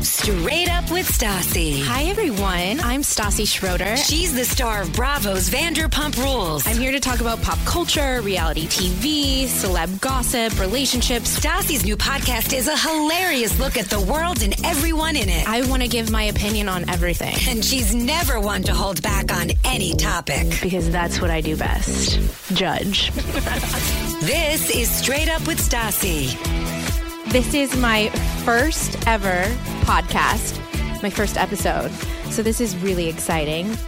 Straight Up with Stassi. Hi, everyone. I'm Stassi Schroeder. She's the star of Bravo's Vanderpump Rules. I'm here to talk about pop culture, reality TV, celeb gossip, relationships. Stassi's new podcast is a hilarious look at the world and everyone in it. I want to give my opinion on everything. And she's never one to hold back on any topic. Because that's what I do best. Judge. This is Straight Up with Stassi. This is my first ever podcast, my first episode. So this is really exciting.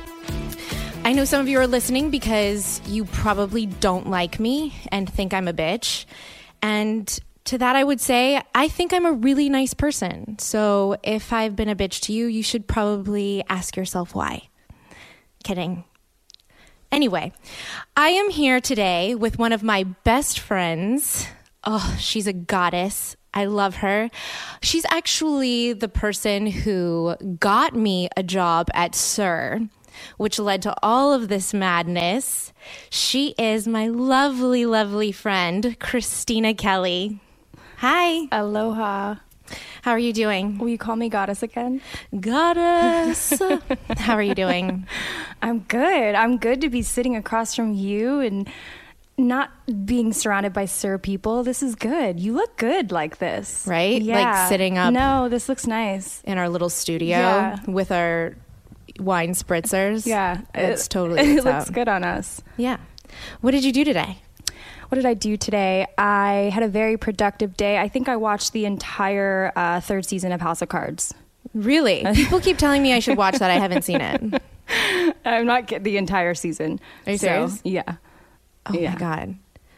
I know some of you are listening because you probably don't like me and think I'm a bitch. And to that I would say, I think I'm a really nice person. So if I've been a bitch to you, you should probably ask yourself why. Kidding. Anyway, I am here today with one of my best friends. Oh, she's a goddess. I love her. She's actually the person who got me a job at SUR, which led to all of this madness. She is my lovely, lovely friend, Christina Kelly. Hi. Aloha. How are you doing? Will you call me goddess again? Goddess. How are you doing? I'm good. I'm good to be sitting across from you and not being surrounded by SUR people. This is good. You look good like this. Right? Yeah. Like sitting up. No, this looks nice. In our little studio Yeah. with our wine spritzers. Yeah. It's totally It what's looks up. good on us. Yeah. What did you do today? What did I do today? I had a very productive day. I think I watched the entire third season of House of Cards. Really? People keep telling me I should watch that. I haven't seen it. I'm not getting the entire season. Are you serious? Yeah. Oh my God.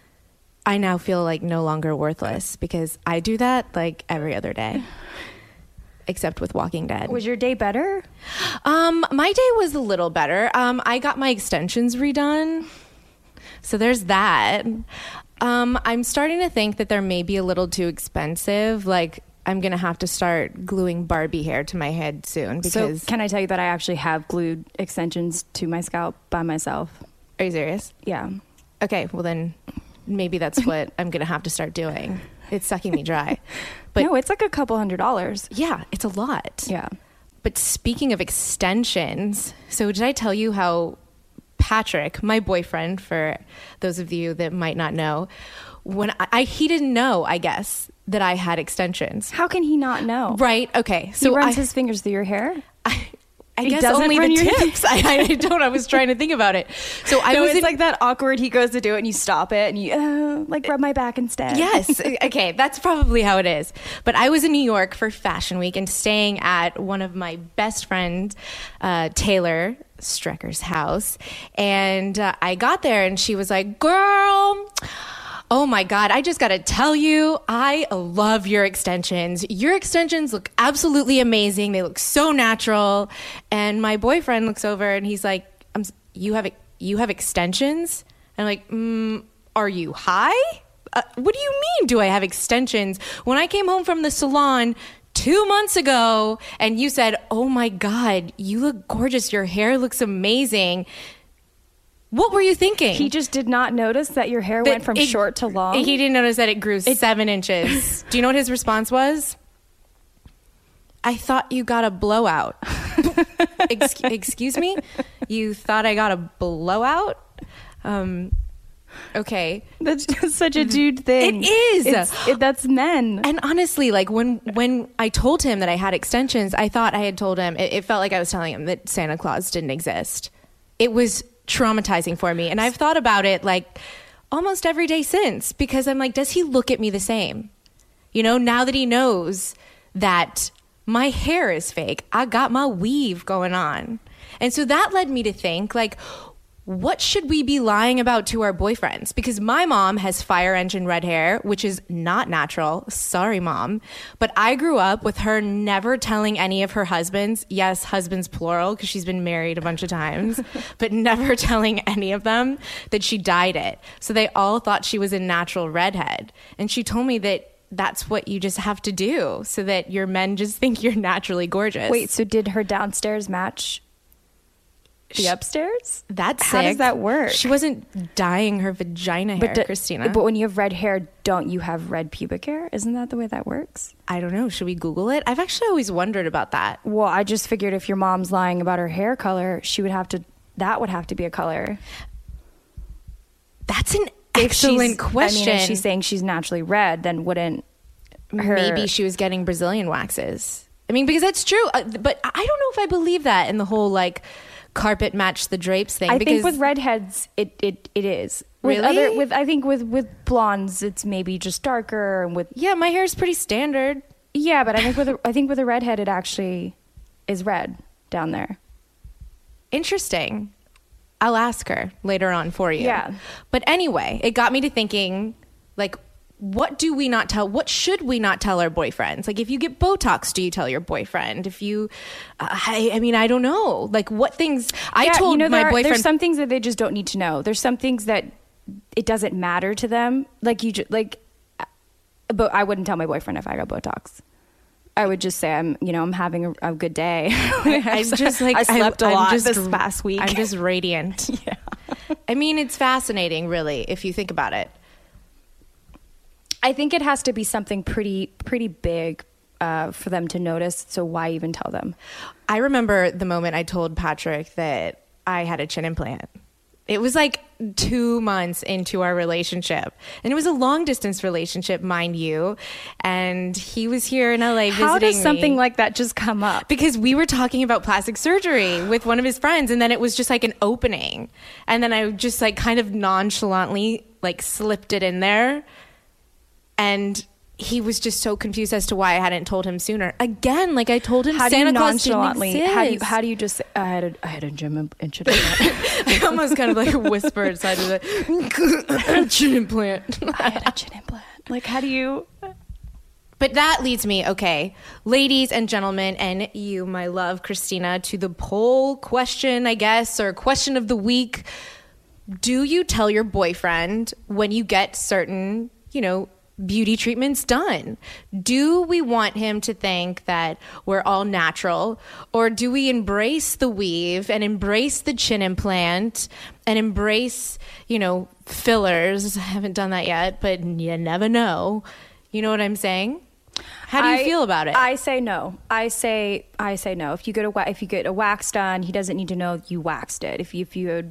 I now feel like no longer worthless because I do that like every other day. Except with Walking Dead. Was your day better? My day was a little better. I got my extensions redone. So there's that. I'm starting to think that they're maybe a little too expensive. Like I'm going to have to start gluing Barbie hair to my head soon because... So can I tell you that I actually have glued extensions to my scalp by myself? Are you serious? Yeah. Okay, well then maybe that's what I'm going to have to start doing. It's sucking me dry. But no, it's like a couple $100. yeah, it's a lot. Yeah. But speaking of extensions, so did I tell you how Patrick, my boyfriend, for those of you that might not know, when he didn't know, I guess, that I had extensions. How can he not know? Right. Okay. So he runs his fingers through your hair? I He guess doesn't only run the your tips. I don't. I was trying to think about it. So I was it's like that awkward, he goes to do it and you stop it and you like rub my back instead. Yes. Okay. That's probably how it is. But I was in New York for Fashion Week and staying at one of my best friends, Taylor Strecker's house. And I got there and she was like, girl, oh my God, I just got to tell you, I love your extensions. Your extensions look absolutely amazing. They look so natural. And my boyfriend looks over and he's like, you have extensions? And I'm like, are you high? What do you mean, do I have extensions? When I came home from the salon 2 months ago and you said, oh my God, you look gorgeous. Your hair looks amazing. What were you thinking? He just did not notice that your hair went from short to long. He didn't notice that it grew 7 inches. Do you know what his response was? I thought you got a blowout. Excuse me? You thought I got a blowout? Okay. That's just such a dude thing. It is. That's men. And honestly, like when I told him that I had extensions, I thought I had told him, it felt like I was telling him that Santa Claus didn't exist. It was traumatizing for me. And I've thought about it like almost every day since because I'm like, does he look at me the same? You know, now that he knows that my hair is fake, I got my weave going on. And so that led me to think like, what should we be lying about to our boyfriends? Because my mom has fire engine red hair, which is not natural. Sorry, Mom. But I grew up with her never telling any of her husbands, yes, husbands plural, because she's been married a bunch of times, but never telling any of them that she dyed it. So they all thought she was a natural redhead. And she told me that that's what you just have to do so that your men just think you're naturally gorgeous. Wait, so did her downstairs match The upstairs? That's How sick. does that work? She wasn't dyeing her vagina hair, Christina. But when you have red hair, don't you have red pubic hair? Isn't that the way that works? I don't know. Should we Google it? I've actually always wondered about that. Well, I just figured if your mom's lying about her hair color, that would have to be a color. That's an excellent question. I mean, if she's saying she's naturally red, then wouldn't her... Maybe she was getting Brazilian waxes. I mean, because that's true. But I don't know if I believe that in the whole, like, carpet match the drapes thing. I think with redheads, it is. Really? I think with blondes, it's maybe just darker. And yeah, my hair is pretty standard. Yeah, but I think with a redhead, it actually is red down there. Interesting. I'll ask her later on for you. Yeah. But anyway, it got me to thinking, like, what should we not tell our boyfriends? Like, if you get Botox, do you tell your boyfriend? If you, I mean, I don't know. Like, what things I told my boyfriend. There's some things that they just don't need to know. There's some things that it doesn't matter to them. Like but I wouldn't tell my boyfriend if I got Botox. I would just say I'm having a good day. I slept a lot this past week. I'm just radiant. Yeah. I mean, it's fascinating, really, if you think about it. I think it has to be something pretty big for them to notice. So why even tell them? I remember the moment I told Patrick that I had a chin implant. It was like 2 months into our relationship, and it was a long distance relationship, mind you. And he was here in LA visiting me. How does something like that just come up? Because we were talking about plastic surgery with one of his friends, and then it was just like an opening, and then I just like kind of nonchalantly like slipped it in there. And he was just so confused as to why I hadn't told him sooner. Again, like I told him Santa Claus didn't exist. How do you just say, I had a chin implant? I almost kind of like whispered side of the chin implant. I had a chin implant. Like, how do you... But that leads me, okay, ladies and gentlemen, and you, my love, Christina, to the poll question, I guess, or question of the week. Do you tell your boyfriend when you get certain, beauty treatments done? Do we want him to think that we're all natural, or do we embrace the weave and embrace the chin implant and embrace, fillers? I haven't done that yet, but you never know. You know what I'm saying? How do you feel about it? I say no. I say no. If you get a wax done, he doesn't need to know you waxed it. If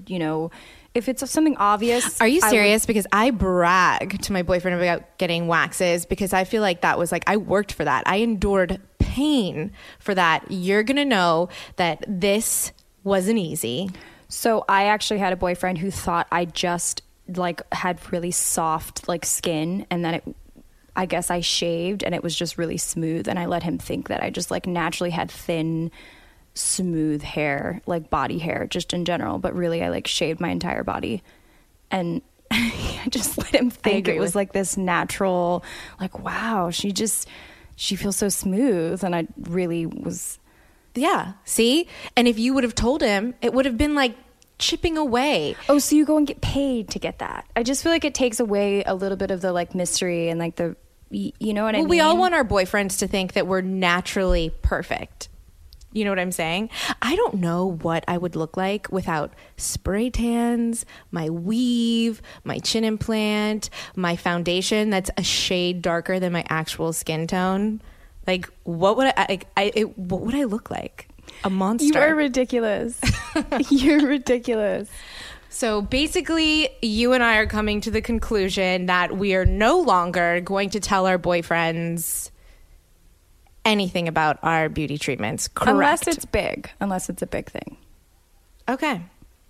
it's something obvious. Are you serious? Because I brag to my boyfriend about getting waxes because I feel like that was like, I worked for that. I endured pain for that. You're going to know that this wasn't easy. So I actually had a boyfriend who thought I just like had really soft like skin, and then I guess I shaved and it was just really smooth, and I let him think that I just like naturally had thin, smooth hair, like body hair just in general, but really I like shaved my entire body, and I just let him think it was like this natural, like, wow, she feels so smooth. And I really was. Yeah, see? And if you would have told him, it would have been like chipping away. Oh, so you go and get paid to get that. I just feel like it takes away a little bit of the like mystery and like the, you know what I mean? We all want our boyfriends to think that we're naturally perfect. You know what I'm saying? I don't know what I would look like without spray tans, my weave, my chin implant, my foundation that's a shade darker than my actual skin tone. Like, what would what would I look like? A monster. You are ridiculous. You're ridiculous. So basically, you and I are coming to the conclusion that we are no longer going to tell our boyfriends anything about our beauty treatments. Correct. Unless it's a big thing. Okay.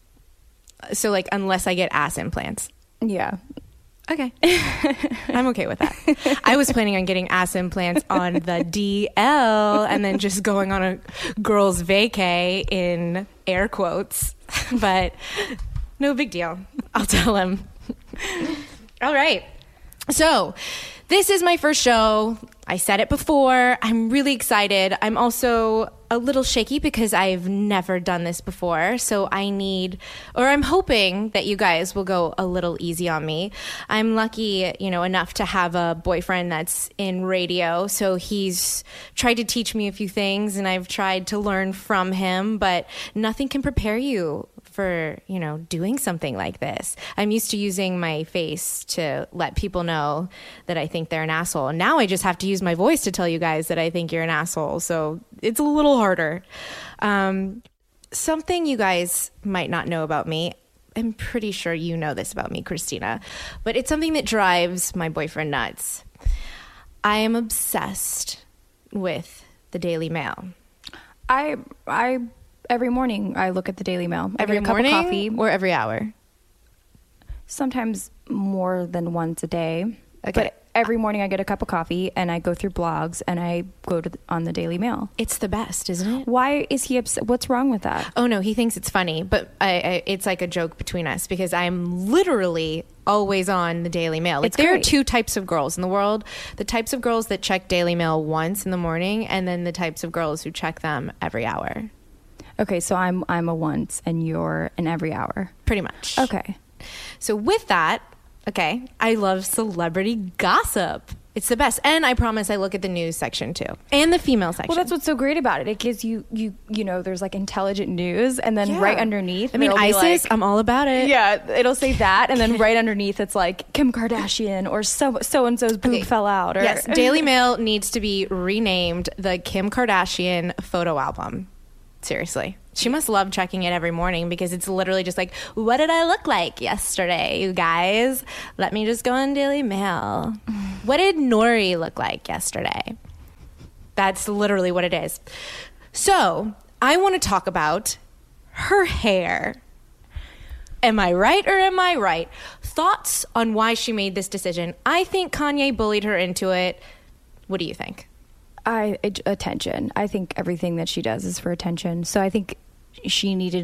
So like, unless I get ass implants. Yeah. Okay. I'm okay with that. I was planning on getting ass implants on the DL and then just going on a girl's vacay in air quotes, but no big deal. I'll tell him. All right. So This is my first show. I said it before. I'm really excited. I'm also a little shaky because I've never done this before. So I'm hoping that you guys will go a little easy on me. I'm lucky, enough to have a boyfriend that's in radio. So he's tried to teach me a few things and I've tried to learn from him, but nothing can prepare you for, doing something like this. I'm used to using my face to let people know that I think they're an asshole. And now I just have to use my voice to tell you guys that I think you're an asshole. So it's a little harder. Something you guys might not know about me. I'm pretty sure you know this about me, Christina, but it's something that drives my boyfriend nuts. I am obsessed with the Daily Mail. I every morning I look at the Daily Mail. Every morning cup of coffee, or every hour? Sometimes more than once a day. Okay. But every morning I get a cup of coffee and I go through blogs and I go on the Daily Mail. It's the best, isn't it? Why is he upset? What's wrong with that? Oh no, he thinks it's funny, but it's like a joke between us because I'm literally always on the Daily Mail. Like, there are two types of girls in the world: the types of girls that check Daily Mail once in the morning, and then the types of girls who check them every hour. Okay, so I'm a once and you're an every hour. Pretty much. Okay. So with that, okay, I love celebrity gossip. It's the best. And I promise I look at the news section too. And the female section. Well, that's what's so great about it. It gives you there's like intelligent news, and then right underneath, I mean, ISIS, I'm all about it. Yeah, it'll say that, and then right underneath it's like Kim Kardashian or so-and-so's boob fell out. Or yes, Daily Mail needs to be renamed the Kim Kardashian photo album. Seriously. She must love checking it every morning because it's literally just like, what did I look like yesterday, you guys? Let me just go on Daily Mail. What did Nori look like yesterday? That's literally what it is. So I want to talk about her hair. Am I right or am I right? Thoughts on why she made this decision. I think Kanye bullied her into it. What do you think? Attention. I think everything that she does is for attention. So I think she needed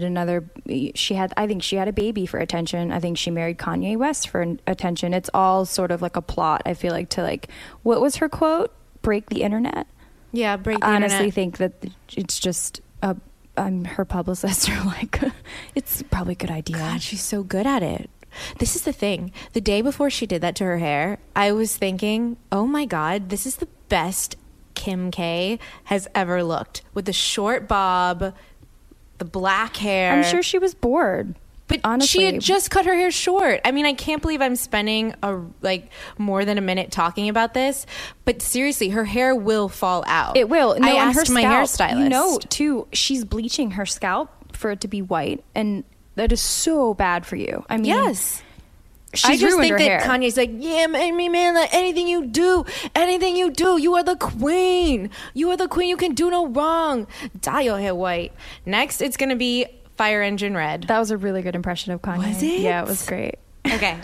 I think she had a baby for attention. I think she married Kanye West for attention. It's all sort of like a plot, I feel like, to like, what was her quote? Break the internet? Yeah, break the internet. internet. I honestly think that it's just her publicists are like, it's probably a good idea. God, she's so good at it. This is the thing. The day before she did that to her hair, I was thinking, oh my God, this is the best Kim K has ever looked, with the short bob, the black hair. I'm sure she was bored, but honestly, she had just cut her hair short. I mean, I can't believe I'm spending more than a minute talking about this, but seriously, her hair will fall out. It will. No, I asked my hairstylist. hairstylist. Too, she's bleaching her scalp for it to be white, and that is so bad for you. I mean, yes. I just think that Kanye's like, yeah, man, like, anything you do, you are the queen. You are the queen. You can do no wrong. Dye your hair white. Next, it's going to be Fire Engine Red. That was a really good impression of Kanye. Was it? Yeah, it was great. Okay.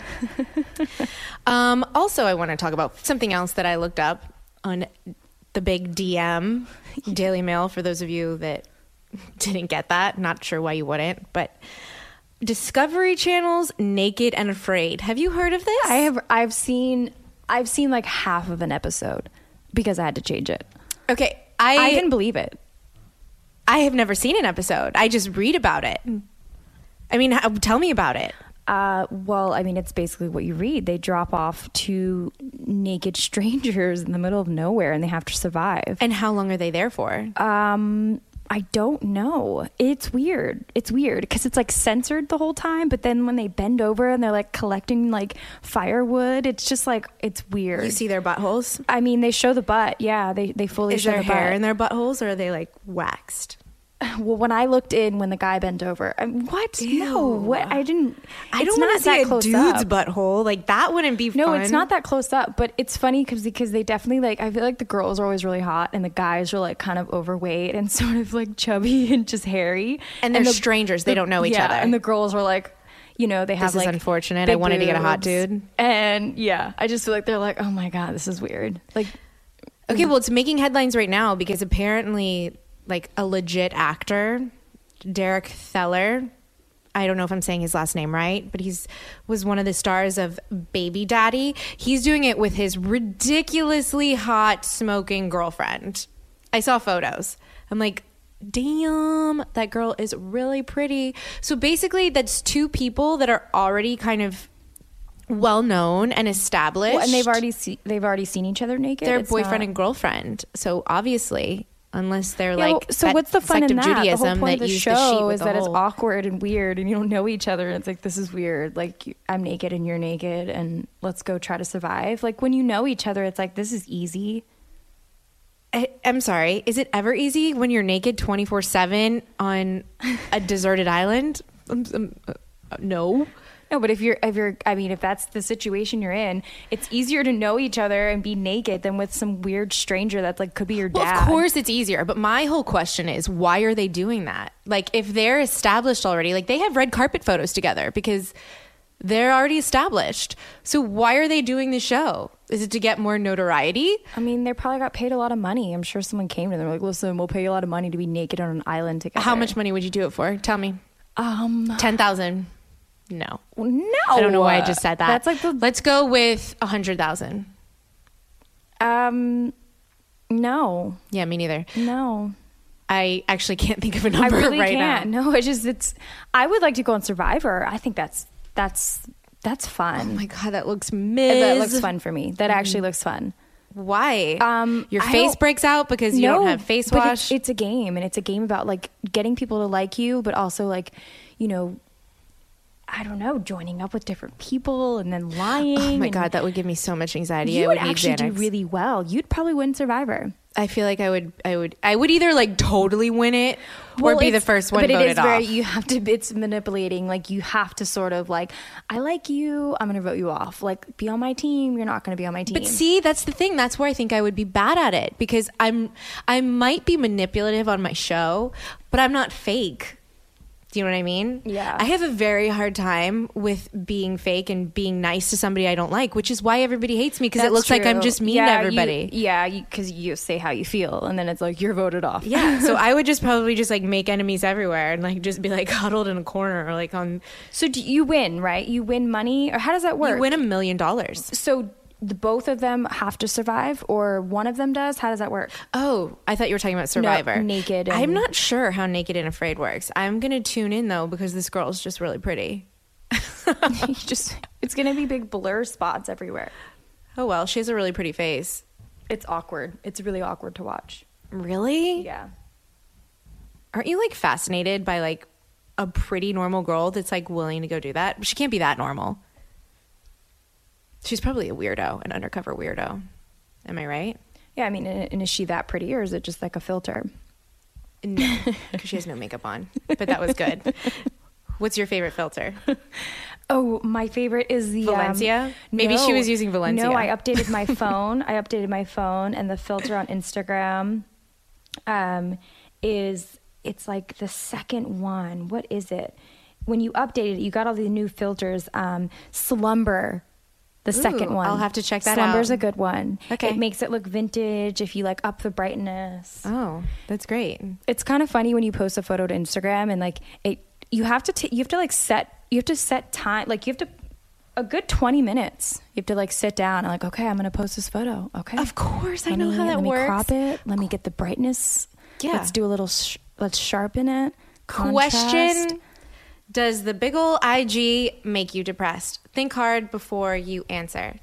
Also, I want to talk about something else that I looked up on the big DM, Daily Mail, for those of you that didn't get that. Not sure why you wouldn't, but Discovery Channel's Naked and Afraid. Have you heard of this? I've seen like half of an episode because I had to change it. Okay. I can believe it. I have never seen an episode. I just read about it. I mean, tell me about it. Well, I mean, it's basically what you read. They drop off two naked strangers in the middle of nowhere and they have to survive. And how long are they there for? I don't know. It's weird. It's weird because it's like censored the whole time. But then when they bend over and they're like collecting like firewood, it's just like, it's weird. You see their buttholes? I mean, they show the butt. Yeah, they fully show the butt. Is there hair in their buttholes, or are they like waxed? Well, when I looked in, when the guy bent over, what? Ew. No, what? I don't want to see a dude's butthole. Like, that wouldn't be fun. No, it's not that close up, but it's funny because they definitely, like, I feel like the girls are always really hot and the guys are like kind of overweight and sort of like chubby and just hairy. And they're strangers. They don't know each other. And the girls were like, they have this like, is unfortunate. I wanted to get a hot dude. And yeah, I just feel like they're like, oh my God, this is weird. Like, okay, well, it's making headlines right now because apparently, like, a legit actor, Derek Theller, I don't know if I'm saying his last name right, but was one of the stars of Baby Daddy. He's doing it with his ridiculously hot smoking girlfriend. I saw photos. I'm like, damn, that girl is really pretty. So basically that's two people that are already kind of well known and established. Well, and they've already seen each other naked. They're boyfriend and girlfriend. So obviously, unless they're so what's the fun in that? Judaism the whole point that of the use show the sheet with is the that it's hole. awkward and weird, and you don't know each other. And it's like, this is weird. Like, I'm naked and you're naked, and let's go try to survive. Like, when you know each other, it's like, this is easy. I'm sorry. Is it ever easy when you're naked 24/7 on a deserted island? No. No, but if that's the situation you're in, it's easier to know each other and be naked than with some weird stranger that's like, could be your dad. Well, of course it's easier. But my whole question is, why are they doing that? Like, if they're established already, like they have red carpet photos together because they're already established. So why are they doing the show? Is it to get more notoriety? I mean, they probably got paid a lot of money. I'm sure someone came to them like, listen, we'll pay you a lot of money to be naked on an island together. How much money would you do it for? Tell me. 10,000. No. I don't know why I just said that. That's like Let's go with 100,000. No. Yeah, me neither. No. I actually can't think of a number I really right can't. now. No, I would like to go on Survivor. I think that's fun. Oh my God, that looks That looks fun for me. That actually looks fun. Why? Your I face don't- breaks out because you don't have face but wash. It's a game, and it's a game about like getting people to like you, but also like, you know, I don't know, joining up with different people and then lying. Oh my and God, that would give me so much anxiety. you I would would need actually do Xanax. really well. You'd probably win Survivor. I feel like I would either like totally win it or be the first one but voted it is off. you have to, it's manipulating. Like, you have to sort of like, I like you, I'm going to vote you off. Like, be on my team, you're not going to be on my team. But see, that's the thing. That's where I think I would be bad at it because I might be manipulative on my show, but I'm not fake. Do you know what I mean? Yeah. I have a very hard time with being fake and being nice to somebody I don't like, which is why everybody hates me because it That's looks like I'm true. just mean to everybody. Because you say how you feel, and then it's like, you're voted off. Yeah, so I would just probably just like make enemies everywhere and like just be like huddled in a corner or like on. So do you win, right? You win money, or how does that work? You win $1 million. So both of them have to survive, or one of them does? How does that work? Oh, I thought you were talking about Survivor. Naked and- I'm not sure how Naked and Afraid works. I'm gonna tune in though because this girl's just really pretty. It's gonna be big blur spots everywhere. Oh well, she has a really pretty face. It's awkward. It's really awkward to watch. Really? Yeah. Aren't you like fascinated by like a pretty normal girl that's like willing to go do that? She can't be that normal. She's probably a weirdo, an undercover weirdo. Am I right? Yeah, I mean, and is she that pretty, or is it just like a filter? No, because she has no makeup on. But that was good. What's your favorite filter? Oh, my favorite is the Valencia? Maybe she was using Valencia. No, I updated my phone. And the filter on Instagram it's like the second one. What is it? When you updated it, you got all the new filters. Slumber. The second one. I'll have to check that out. Slumber's a good one. Okay. It makes it look vintage if you like up the brightness. Oh, that's great. It's kind of funny when you post a photo to Instagram and like you have to set time. Like, you have to a good 20 minutes. You have to like sit down and like, okay, I'm going to post this photo. Okay. Of course, I know how that works. works. Let me crop it. Let me get the brightness. Yeah. Let's do a little, let's sharpen it. Question: Contrast. Does the big ol' IG make you depressed? Think hard before you answer.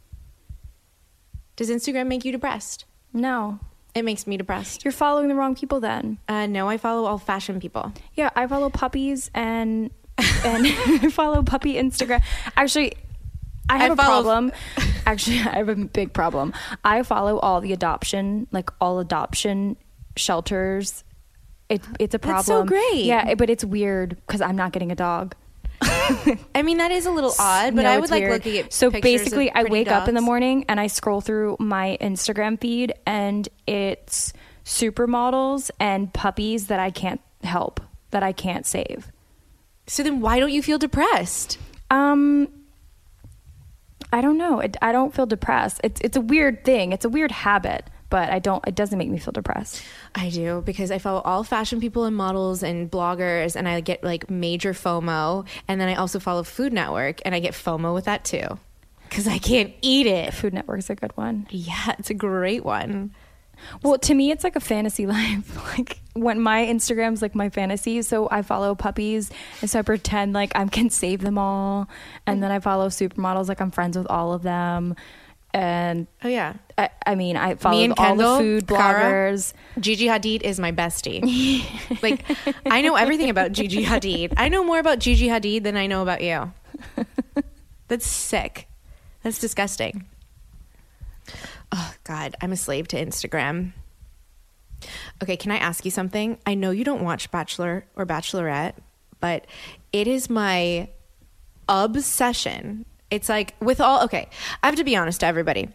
Does Instagram make you depressed? No. It makes me depressed. You're following the wrong people then. No, I follow all fashion people. Yeah, I follow puppies and I follow puppy Instagram. Actually, I have a problem. Actually, I have a big problem. I follow all adoption shelters. It's a problem. That's so great. Yeah, but it's weird because I'm not getting a dog. I mean, that is a little odd, but No, I it's would like weird. looking at So pictures basically, of I pretty wake up in the dogs. morning and I scroll through my Instagram feed, and it's supermodels and puppies that I can't help, that I can't save. So then why don't you feel depressed? I don't know. I don't feel depressed. It's a weird thing. It's a weird habit, but it doesn't make me feel depressed. I do, because I follow all fashion people and models and bloggers, and I get like major FOMO. And then I also follow Food Network, and I get FOMO with that too, because I can't eat it. Food Network's a good one. Yeah, it's a great one. Well, to me, it's like a fantasy life. Like when my Instagram's like my fantasy, so I follow puppies, and so I pretend like I can save them all, and then I follow supermodels like I'm friends with all of them. And oh yeah, I mean, I follow all Kendall, the food bloggers. Gigi Hadid is my bestie. Like, I know everything about Gigi Hadid. I know more about Gigi Hadid than I know about you. That's sick. That's disgusting. Oh God, I'm a slave to Instagram. Okay, can I ask you something? I know you don't watch Bachelor or Bachelorette, but it is my obsession. It's like okay, I have to be honest to everybody.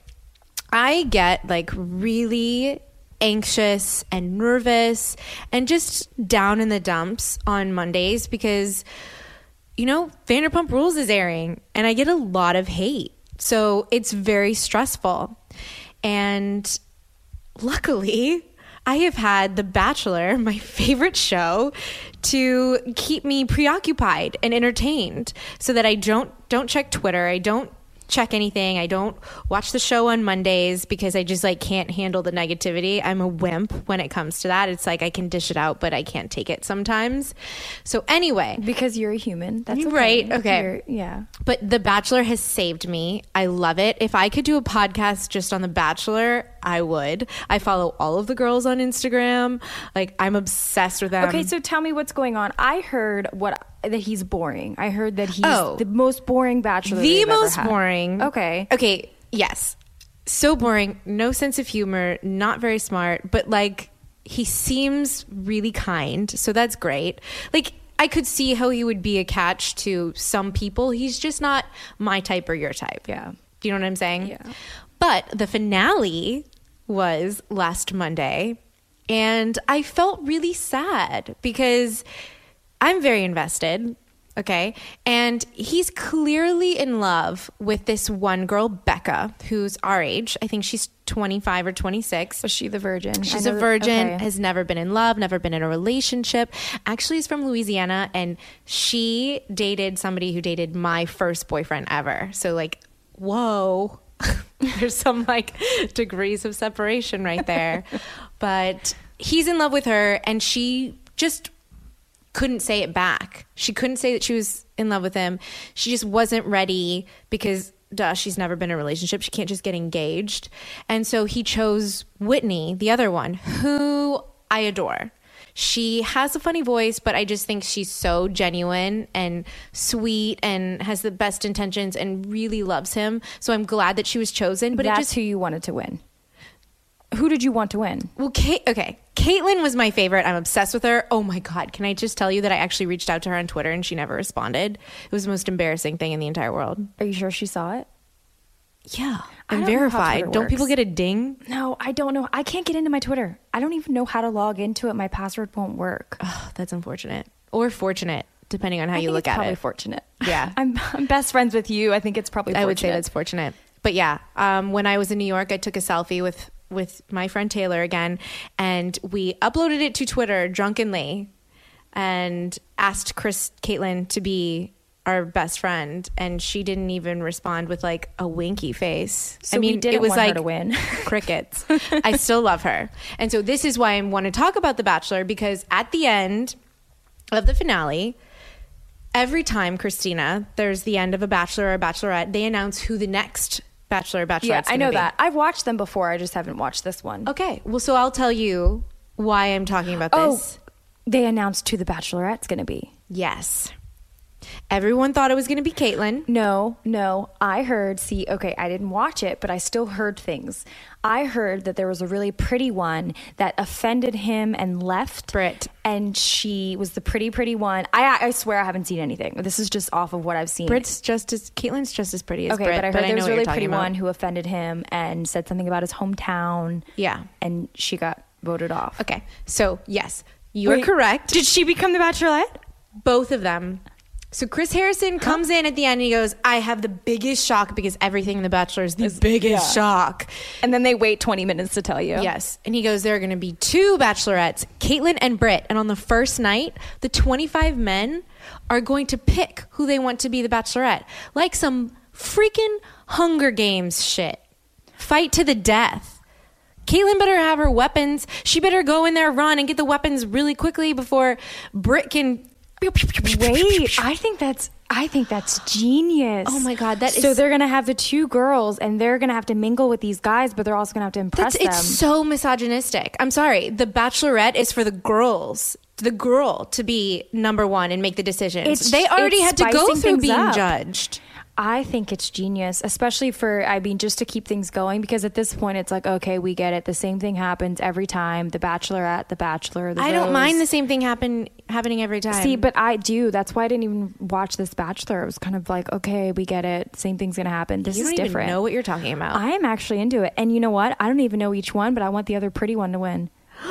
I get like really anxious and nervous and just down in the dumps on Mondays because, you know, Vanderpump Rules is airing and I get a lot of hate. So it's very stressful. And luckily, I have had The Bachelor, my favorite show, to keep me preoccupied and entertained so that I don't check Twitter. I don't check anything. I don't watch the show on Mondays because I just like can't handle the negativity. I'm a wimp when it comes to that. It's like I can dish it out, but I can't take it sometimes. So anyway, because you're a human. That's okay. Right. Okay. Yeah. But The Bachelor has saved me. I love it. If I could do a podcast just on The Bachelor, I would. I follow all of the girls on Instagram. Like, I'm obsessed with them. Okay, so tell me what's going on. I heard that he's boring. I heard that he's the most boring bachelor. The most boring. Okay, yes. So boring. No sense of humor. Not very smart. But like, he seems really kind. So that's great. Like, I could see how he would be a catch to some people. He's just not my type or your type. Yeah. Do you know what I'm saying? Yeah. But the finale was last Monday, and I felt really sad because I'm very invested, okay? And he's clearly in love with this one girl, Becca, who's our age. I think she's 25 or 26. Was she the virgin? She's a virgin, has never been in love, never been in a relationship. Actually is from Louisiana, and she dated somebody who dated my first boyfriend ever. So like, whoa. There's some like degrees of separation right there. But he's in love with her, and she just couldn't say it back. She couldn't say that she was in love with him. She just wasn't ready because she's never been in a relationship. She can't just get engaged. And so he chose Whitney, the other one, who I adore. She has a funny voice, but I just think she's so genuine and sweet and has the best intentions and really loves him. So I'm glad that she was chosen. But that's who you wanted to win. Who did you want to win? Well, Caitlyn was my favorite. I'm obsessed with her. Oh my God. Can I just tell you that I actually reached out to her on Twitter and she never responded? It was the most embarrassing thing in the entire world. Are you sure she saw it? Yeah. I'm verified. Don't people get a ding? No, I don't know. I can't get into my Twitter. I don't even know how to log into it. My password won't work. Oh, that's unfortunate. Or fortunate, depending on how you look at it. Probably fortunate. Yeah. I'm best friends with you. I think it's probably fortunate. I would say that's fortunate. But yeah, when I was in New York, I took a selfie with my friend Taylor again, and we uploaded it to Twitter drunkenly and asked Caitlyn to be our best friend, and she didn't even respond with like a winky face. So I mean, it was like her to win. Crickets. I still love her. And so this is why I want to talk about The Bachelor, because at the end of the finale, every time, Christina, there's the end of a Bachelor or a Bachelorette, they announce who the next Bachelor or Bachelorette is. Yeah, I know that. I've watched them before. I just haven't watched this one. Okay. Well, so I'll tell you why I'm talking about this. They announced who the Bachelorette's going to be. Yes. Everyone thought it was going to be Caitlyn. No. I heard, I didn't watch it, but I still heard things. I heard that there was a really pretty one that offended him and left. Britt. And she was the pretty one. I swear I haven't seen anything. This is just off of what I've seen. Caitlyn's just as pretty as Britt. But I heard there was a really pretty one who offended him and said something about his hometown. Yeah. And she got voted off. Okay. So, yes, you're correct. Did she become the Bachelorette? Both of them. So Chris Harrison comes in at the end and he goes, I have the biggest shock because everything in The Bachelor is the biggest shock. And then they wait 20 minutes to tell you. Yes. And he goes, there are going to be 2 bachelorettes, Caitlyn and Britt. And on the first night, the 25 men are going to pick who they want to be the bachelorette. Like some freaking Hunger Games shit. Fight to the death. Caitlyn better have her weapons. She better go in there, run, and get the weapons really quickly before Britt can... Wait, I think that's genius. Oh my God, so they're gonna have the 2 girls, and they're gonna have to mingle with these guys, but they're also gonna have to impress them. It's so misogynistic. I'm sorry. The Bachelorette is for the girls, the girl to be number one and make the decisions. They already had to go through being judged. I think it's genius, especially just to keep things going, because at this point it's like, okay, we get it. The same thing happens every time. The Bachelorette, The Bachelor, I don't mind the same thing happening every time. See, but I do. That's why I didn't even watch this Bachelor. It was kind of like, okay, we get it. Same thing's going to happen. This is different. You don't even know what you're talking about. I am actually into it. And you know what? I don't even know each one, but I want the other pretty one to win.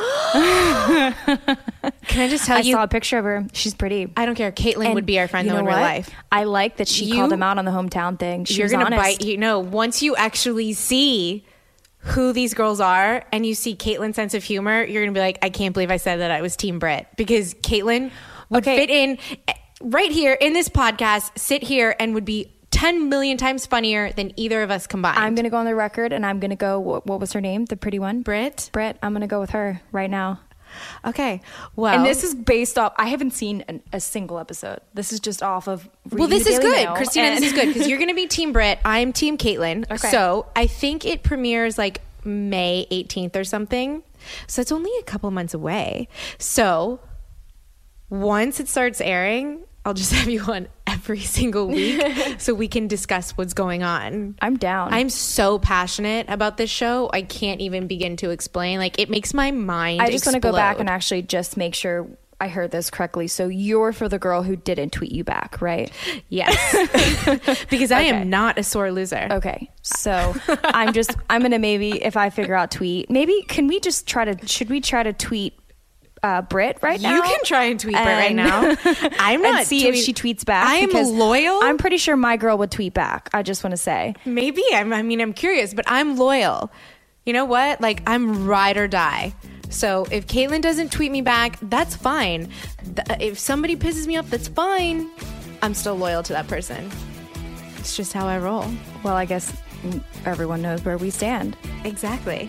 Can I just tell you? I saw a picture of her. She's pretty. I don't care. Caitlyn would be our friend in real life. I like that she called him out on the hometown thing. You're going to bite. Once you actually see who these girls are and you see Caitlyn's sense of humor, you're going to be like, I can't believe I said that I was Team Britt, because Caitlyn would fit in right here in this podcast, sit here and would be 10 million times funnier than either of us combined. I'm going to go on the record and I'm going to go, what was her name? The pretty one? Britt, I'm going to go with her right now. Okay. Well, and this is based off, I haven't seen a single episode. This is just off of Well, this is good, Christina. This is good because you're going to be Team Britt. I'm Team Caitlyn. Okay. So I think it premieres like May 18th or something. So it's only a couple months away. So once it starts airing, I'll just have you on every single week so we can discuss what's going on. I'm down. I'm so passionate about this show. I can't even begin to explain. Like, it makes my mind I just want to go back and actually just make sure I heard this correctly. So you're for the girl who didn't tweet you back, right? Yes. Because I am not a sore loser. Okay. So I'm going to maybe, if I figure out tweet, maybe should we try to tweet Britt right now? You can try and tweet Britt right now. I'm not and see if she tweets back. I am loyal. I'm pretty sure my girl would tweet back. I just want to say. Maybe. I'm curious, but I'm loyal. You know what? Like, I'm ride or die. So if Caitlyn doesn't tweet me back, that's fine. If somebody pisses me off, that's fine. I'm still loyal to that person. It's just how I roll. Well, I guess everyone knows where we stand. Exactly.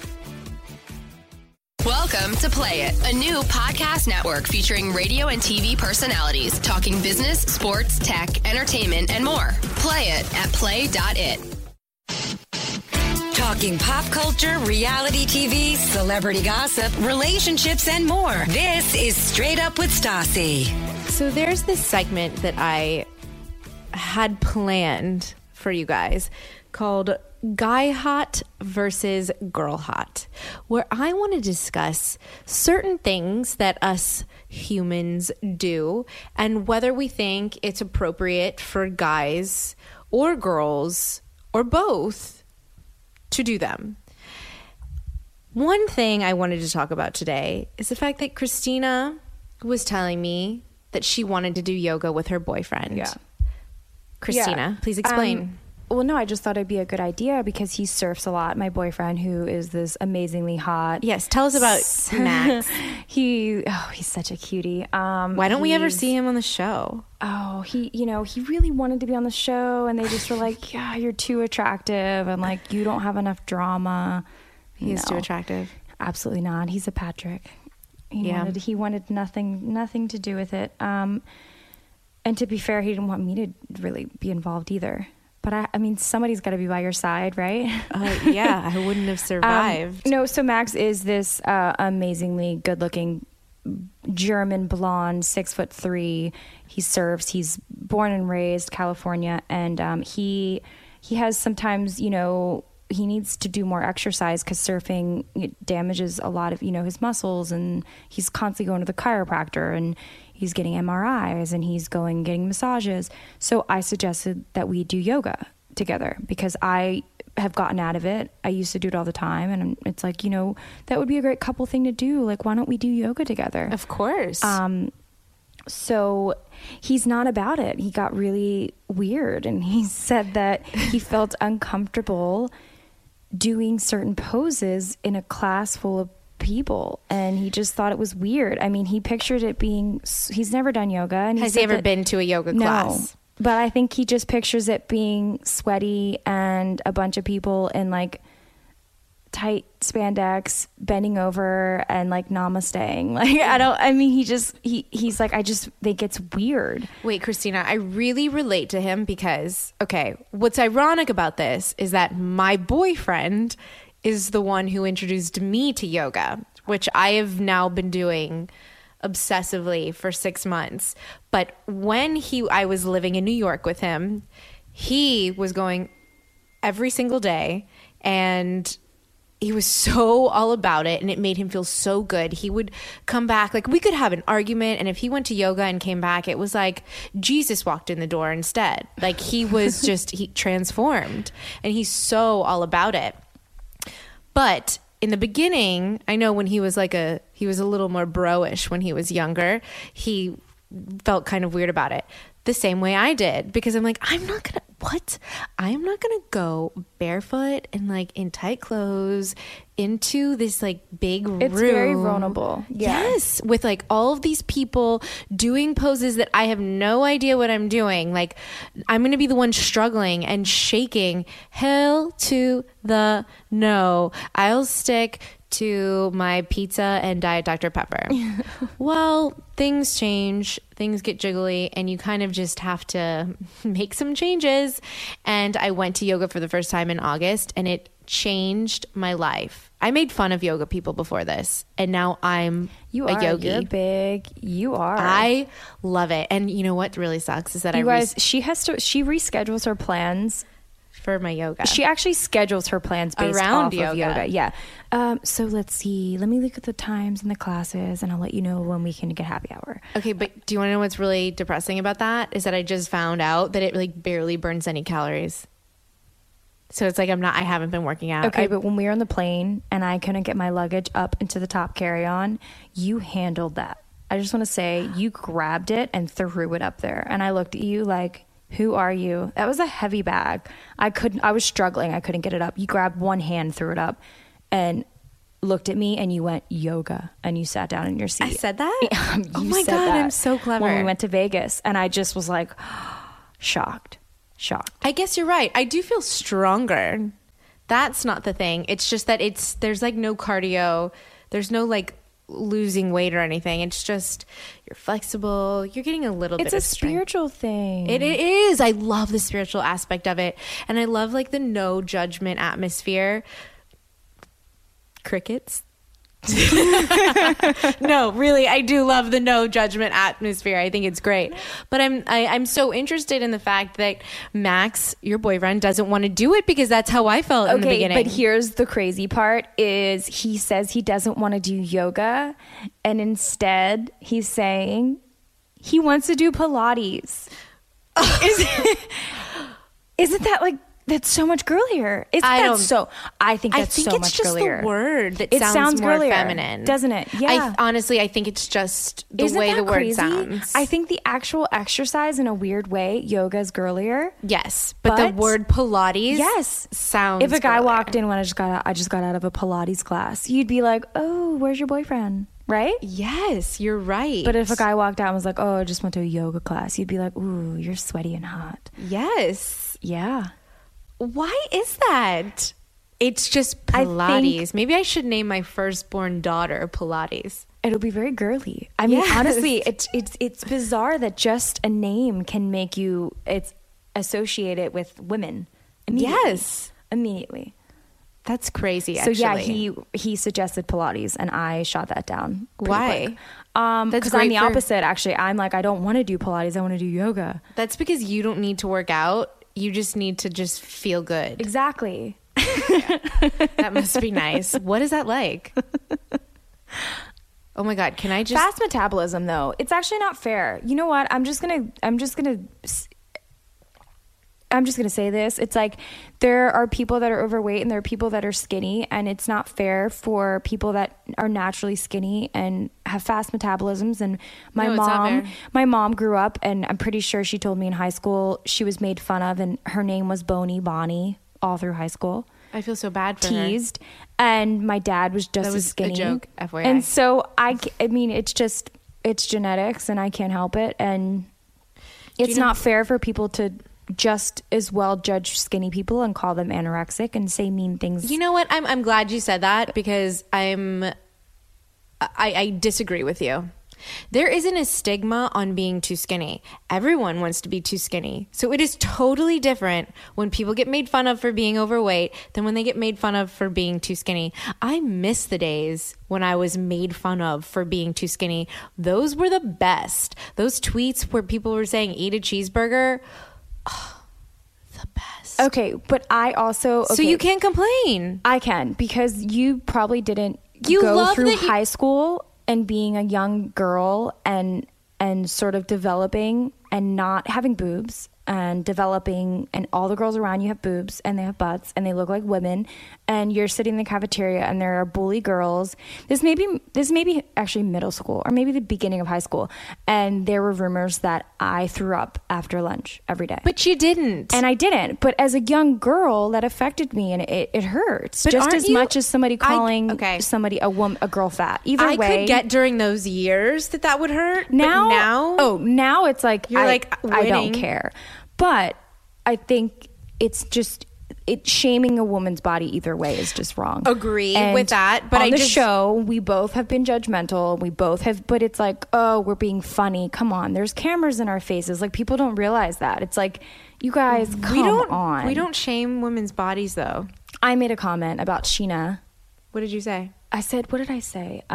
Welcome to Play It, a new podcast network featuring radio and TV personalities talking business, sports, tech, entertainment, and more. Play it at play.it. Talking pop culture, reality TV, celebrity gossip, relationships, and more. This is Straight Up with Stassi. So there's this segment that I had planned for you guys called Guy Hot versus Girl Hot, where I want to discuss certain things that us humans do and whether we think it's appropriate for guys or girls or both to do them. One thing I wanted to talk about today is the fact that Christina was telling me that she wanted to do yoga with her boyfriend. Yeah. Christina, please explain. Well, no, I just thought it'd be a good idea because he surfs a lot. My boyfriend, who is this amazingly hot. Yes, tell us about Max. He's such a cutie. Why don't we ever see him on the show? Oh, he really wanted to be on the show, and they just were like, "Yeah, you're too attractive," and like, "You don't have enough drama." He's too attractive. Absolutely not. He's a Patrick. He wanted nothing to do with it. And to be fair, he didn't want me to really be involved either. But I mean, somebody's got to be by your side, right? Yeah, I wouldn't have survived. No, so Max is this amazingly good-looking German blonde, 6'3". He surfs. He's born and raised California, and he has sometimes, he needs to do more exercise because surfing damages a lot of his muscles, and he's constantly going to the chiropractor, and he's getting MRIs, and he's getting massages. So I suggested that we do yoga together because I have gotten out of it. I used to do it all the time, and it's like, that would be a great couple thing to do. Like, why don't we do yoga together? Of course. So he's not about it. He got really weird, and he said that he felt uncomfortable doing certain poses in a class full of people, and he just thought it was weird. I mean, he pictured it being, he's never done yoga. And Has he ever been to a yoga class? No, but I think he just pictures it being sweaty and a bunch of people in like tight spandex bending over and like namasteing. Like he's like, I just think it's weird. Wait, Christina, I really relate to him because, okay, what's ironic about this is that my boyfriend is the one who introduced me to yoga, which I have now been doing obsessively for 6 months. But when I was living in New York with him, he was going every single day, and he was so all about it, and it made him feel so good. He would come back, like we could have an argument, and if he went to yoga and came back, it was like Jesus walked in the door instead. Like he was just, he transformed, and he's so all about it. But in the beginning, I know when he was a little more bro-ish when he was younger, he felt kind of weird about it. The same way I did, because I'm like, I'm not gonna go barefoot and like in tight clothes into this like big room. It's very vulnerable. Yeah. Yes, with like all of these people doing poses that I have no idea what I'm doing. Like I'm gonna be the one struggling and shaking. Hell to the no. I'll stick to my pizza and Diet Dr. Pepper. Well, things change, things get jiggly, and you kind of just have to make some changes. And I went to yoga for the first time in August, and it changed my life. I made fun of yoga people before this, and now I'm a yogi. You're big. You are. I love it. And you know what really sucks is that she reschedules her plans for my yoga. She actually schedules her plans based around off of yoga. Yeah. So let's see. Let me look at the times and the classes, and I'll let you know when we can get happy hour. Okay, but do you want to know what's really depressing about that? Is that I just found out that it like barely burns any calories. So it's like I haven't been working out. Okay, but when we were on the plane and I couldn't get my luggage up into the top carry-on, you handled that. I just want to say you grabbed it and threw it up there, and I looked at you like, who are you? That was a heavy bag. I was struggling. I couldn't get it up. You grabbed one hand, threw it up, and looked at me, and you went yoga, and you sat down in your seat. I said that? Oh my God, I'm so clever. When we went to Vegas, and I just was like shocked. I guess you're right. I do feel stronger. That's not the thing. It's just that there's like no cardio. There's no like losing weight or anything. It's just you're flexible. You're getting a little bit of strength. It's a spiritual thing. It is. I love the spiritual aspect of it. And I love like the no judgment atmosphere. Crickets. No, really, I do love the no judgment atmosphere. I think it's great. But I'm so interested in the fact that Max, your boyfriend, doesn't want to do it because that's how I felt in the beginning. But here's the crazy part is he says he doesn't want to do yoga, and instead he's saying he wants to do Pilates. Isn't that like, that's so much girlier. I think that's so much girlier. It's just the word that sounds more girlier, feminine, doesn't it? Yeah. Honestly, I think it's just the way the word sounds. I think the actual exercise, in a weird way, yoga is girlier. Yes, but the word Pilates, sounds. If a guy girlier. walked in when I just got out of a Pilates class, you'd be like, "Oh, where's your boyfriend?" Right? Yes, you're right. But if a guy walked out and was like, "Oh, I just went to a yoga class," you'd be like, "Ooh, you're sweaty and hot." Yes. Yeah. Why is that? It's just Pilates. Maybe I should name my firstborn daughter Pilates. It'll be very girly. I mean, honestly, it's bizarre that just a name can make you associated with women. Immediately. That's crazy. Actually. So yeah, he suggested Pilates, and I shot that down. Why? Because I'm the opposite. Actually, I'm like, I don't want to do Pilates. I want to do yoga. That's because you don't need to work out. You just need to just feel good. Exactly. That must be nice. What is that like? Oh my God. Can I just... Fast metabolism, though. It's actually not fair. You know what? I'm just gonna say this. It's like there are people that are overweight and there are people that are skinny, and it's not fair for people that are naturally skinny and have fast metabolisms, and No, it's not fair. my mom grew up, and I'm pretty sure she told me in high school she was made fun of, and her name was Bonnie all through high school. I feel so bad for Teased, and my dad was just That was as skinny. a joke, FYI. And so I mean, it's genetics, and I can't help it, and it's not fair for people to just as well judge skinny people and call them anorexic and say mean things. You know what? I'm glad you said that, because I disagree with you. There isn't a stigma on being too skinny. Everyone wants to be too skinny. So it is totally different when people get made fun of for being overweight than when they get made fun of for being too skinny. I miss the days when I was made fun of for being too skinny. Those were the best. Those tweets where people were saying, eat a cheeseburger. Oh, the best. Okay, but I also... So you can't complain. I can, because you probably didn't You go love through that you- high school and being a young girl and sort of developing and not having boobs and developing, and all the girls around you have boobs and they have butts and they look like women, and you're sitting in the cafeteria and there are bully girls. This may be actually middle school or maybe the beginning of high school, and there were rumors that I threw up after lunch every day. But you didn't. And I didn't. But as a young girl, that affected me, and it hurts But just aren't as you- much as somebody calling okay. somebody a girl fat. Either I way, could get during those years that would hurt. now. But now, now it's like You're like I don't winning. care. But I think it's just shaming a woman's body either way is just wrong. Agree And with that, but on I the just- show, we both have been judgmental. We both have, but it's like, oh, we're being funny. Come on, there's cameras in our faces. Like, people don't realize that. It's like, you guys, come on. We don't shame women's bodies, though. I made a comment about Sheena. What did you say? I said, what did I say?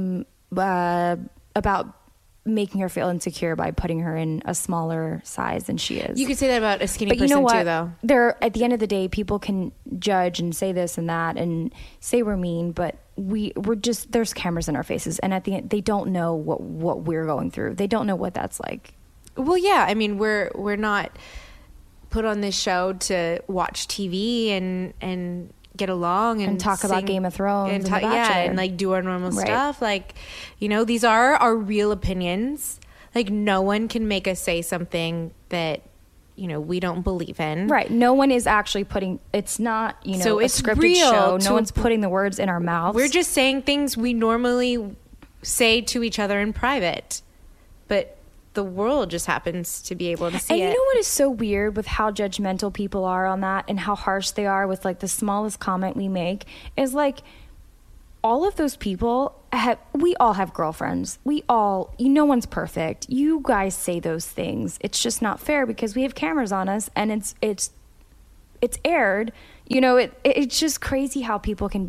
About making her feel insecure by putting her in a smaller size than she is. You could say that about a skinny But person you know what? too, though. At the end of the day, people can judge and say this and that and say we're mean, but we're just, there's cameras in our faces, and at the end, they don't know what we're going through. They don't know what that's like. Well, yeah. I mean, we're not put on this show to watch TV and get along and talk about sing Game of Thrones and The Bachelor. yeah, and like do our normal Right. stuff. Like, you know, these are our real opinions. Like, no one can make us say something that, you know, we don't believe in. Right. No one is actually putting, it's not, you know, So a it's scripted real show. to- No one's putting the words in our mouths. We're just saying things we normally say to each other in private, but the world just happens to be able to see And it. you know what is so weird with how judgmental people are on that and how harsh they are with like the smallest comment we make is like all of those people we all have girlfriends. No one's perfect. You guys say those things. It's just not fair because we have cameras on us and it's aired. You know, it's just crazy how people can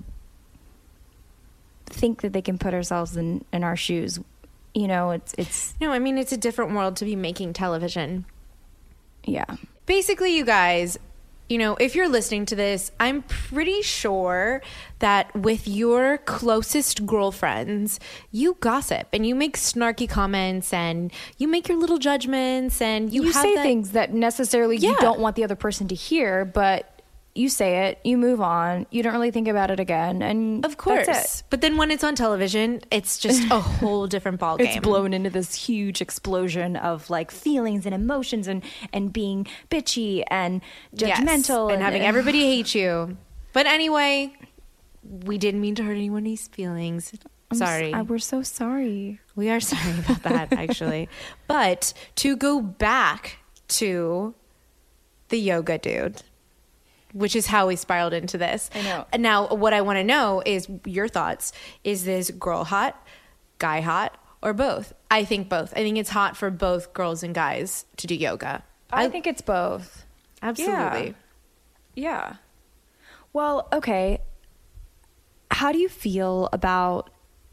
think that they can put ourselves in our shoes. You know, it's No, I mean, it's a different world to be making television. yeah. Basically, you guys, you know, if you're listening to this, I'm pretty sure that with your closest girlfriends, you gossip and you make snarky comments and you make your little judgments and you have say that- things that necessarily you Yeah. don't want the other person to hear, but you say it, you move on, you don't really think about it again, and Of course. that's it. But then when it's on television, it's just a whole different ballgame. It's blown into this huge explosion of like feelings and emotions and being bitchy and Yes, judgmental and having everybody hate you. But anyway, we didn't mean to hurt anyone's feelings. Sorry. We're so sorry. We are sorry about that, actually. But to go back to the yoga dude, which is how we spiraled into this. I know. Now, what I want to know is your thoughts. Is this girl hot, guy hot, or both? I think both. I think it's hot for both girls and guys to do yoga. I think it's both. Absolutely. Yeah. Well, okay. How do you feel about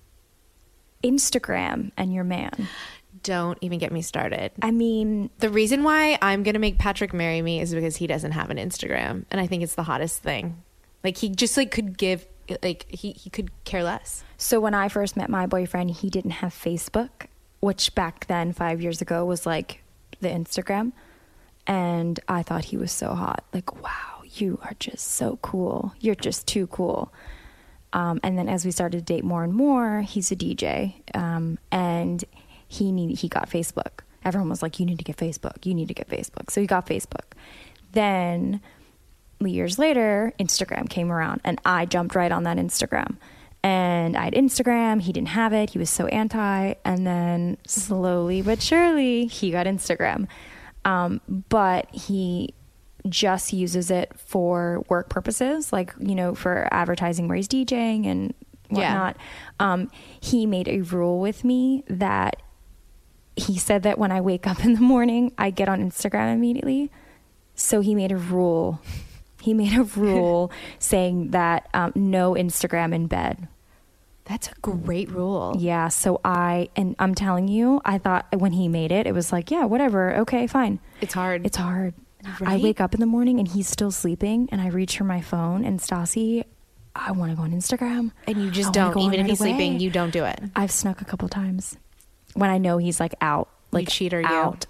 Instagram and your man? Don't even get me started. I mean, The reason why I'm going to make Patrick marry me is because he doesn't have an Instagram. And I think it's the hottest thing. Like, he just like could give, like he could care less. so when I first met my boyfriend, he didn't have Facebook, which back then 5 years ago was like the Instagram. And I thought he was so hot. Like, wow, you are just so cool. You're just too cool. And then as we started to date more and more, he's a DJ, and he got Facebook. Everyone was like, you need to get Facebook. You need to get Facebook. So he got Facebook. Then years later, Instagram came around, and I jumped right on that Instagram. And I had Instagram. He didn't have it. He was so anti. And then slowly but surely, he got Instagram. But he just uses it for work purposes, like, you know, for advertising where he's DJing and whatnot. Yeah. He made a rule with me that he said that when I wake up in the morning, I get on Instagram immediately. So he made a rule. He made a rule saying that no Instagram in bed. That's a great rule. Yeah. So I'm telling you, I thought when he made it, it was like, yeah, whatever. Okay, fine. It's hard. It's hard. Right? I wake up in the morning and he's still sleeping, and I reach for my phone, and Stassi, I want to go on Instagram. And you just don't. Even if he's sleeping, you don't do it. I've snuck a couple times when I know he's like out. Like, you cheater, out.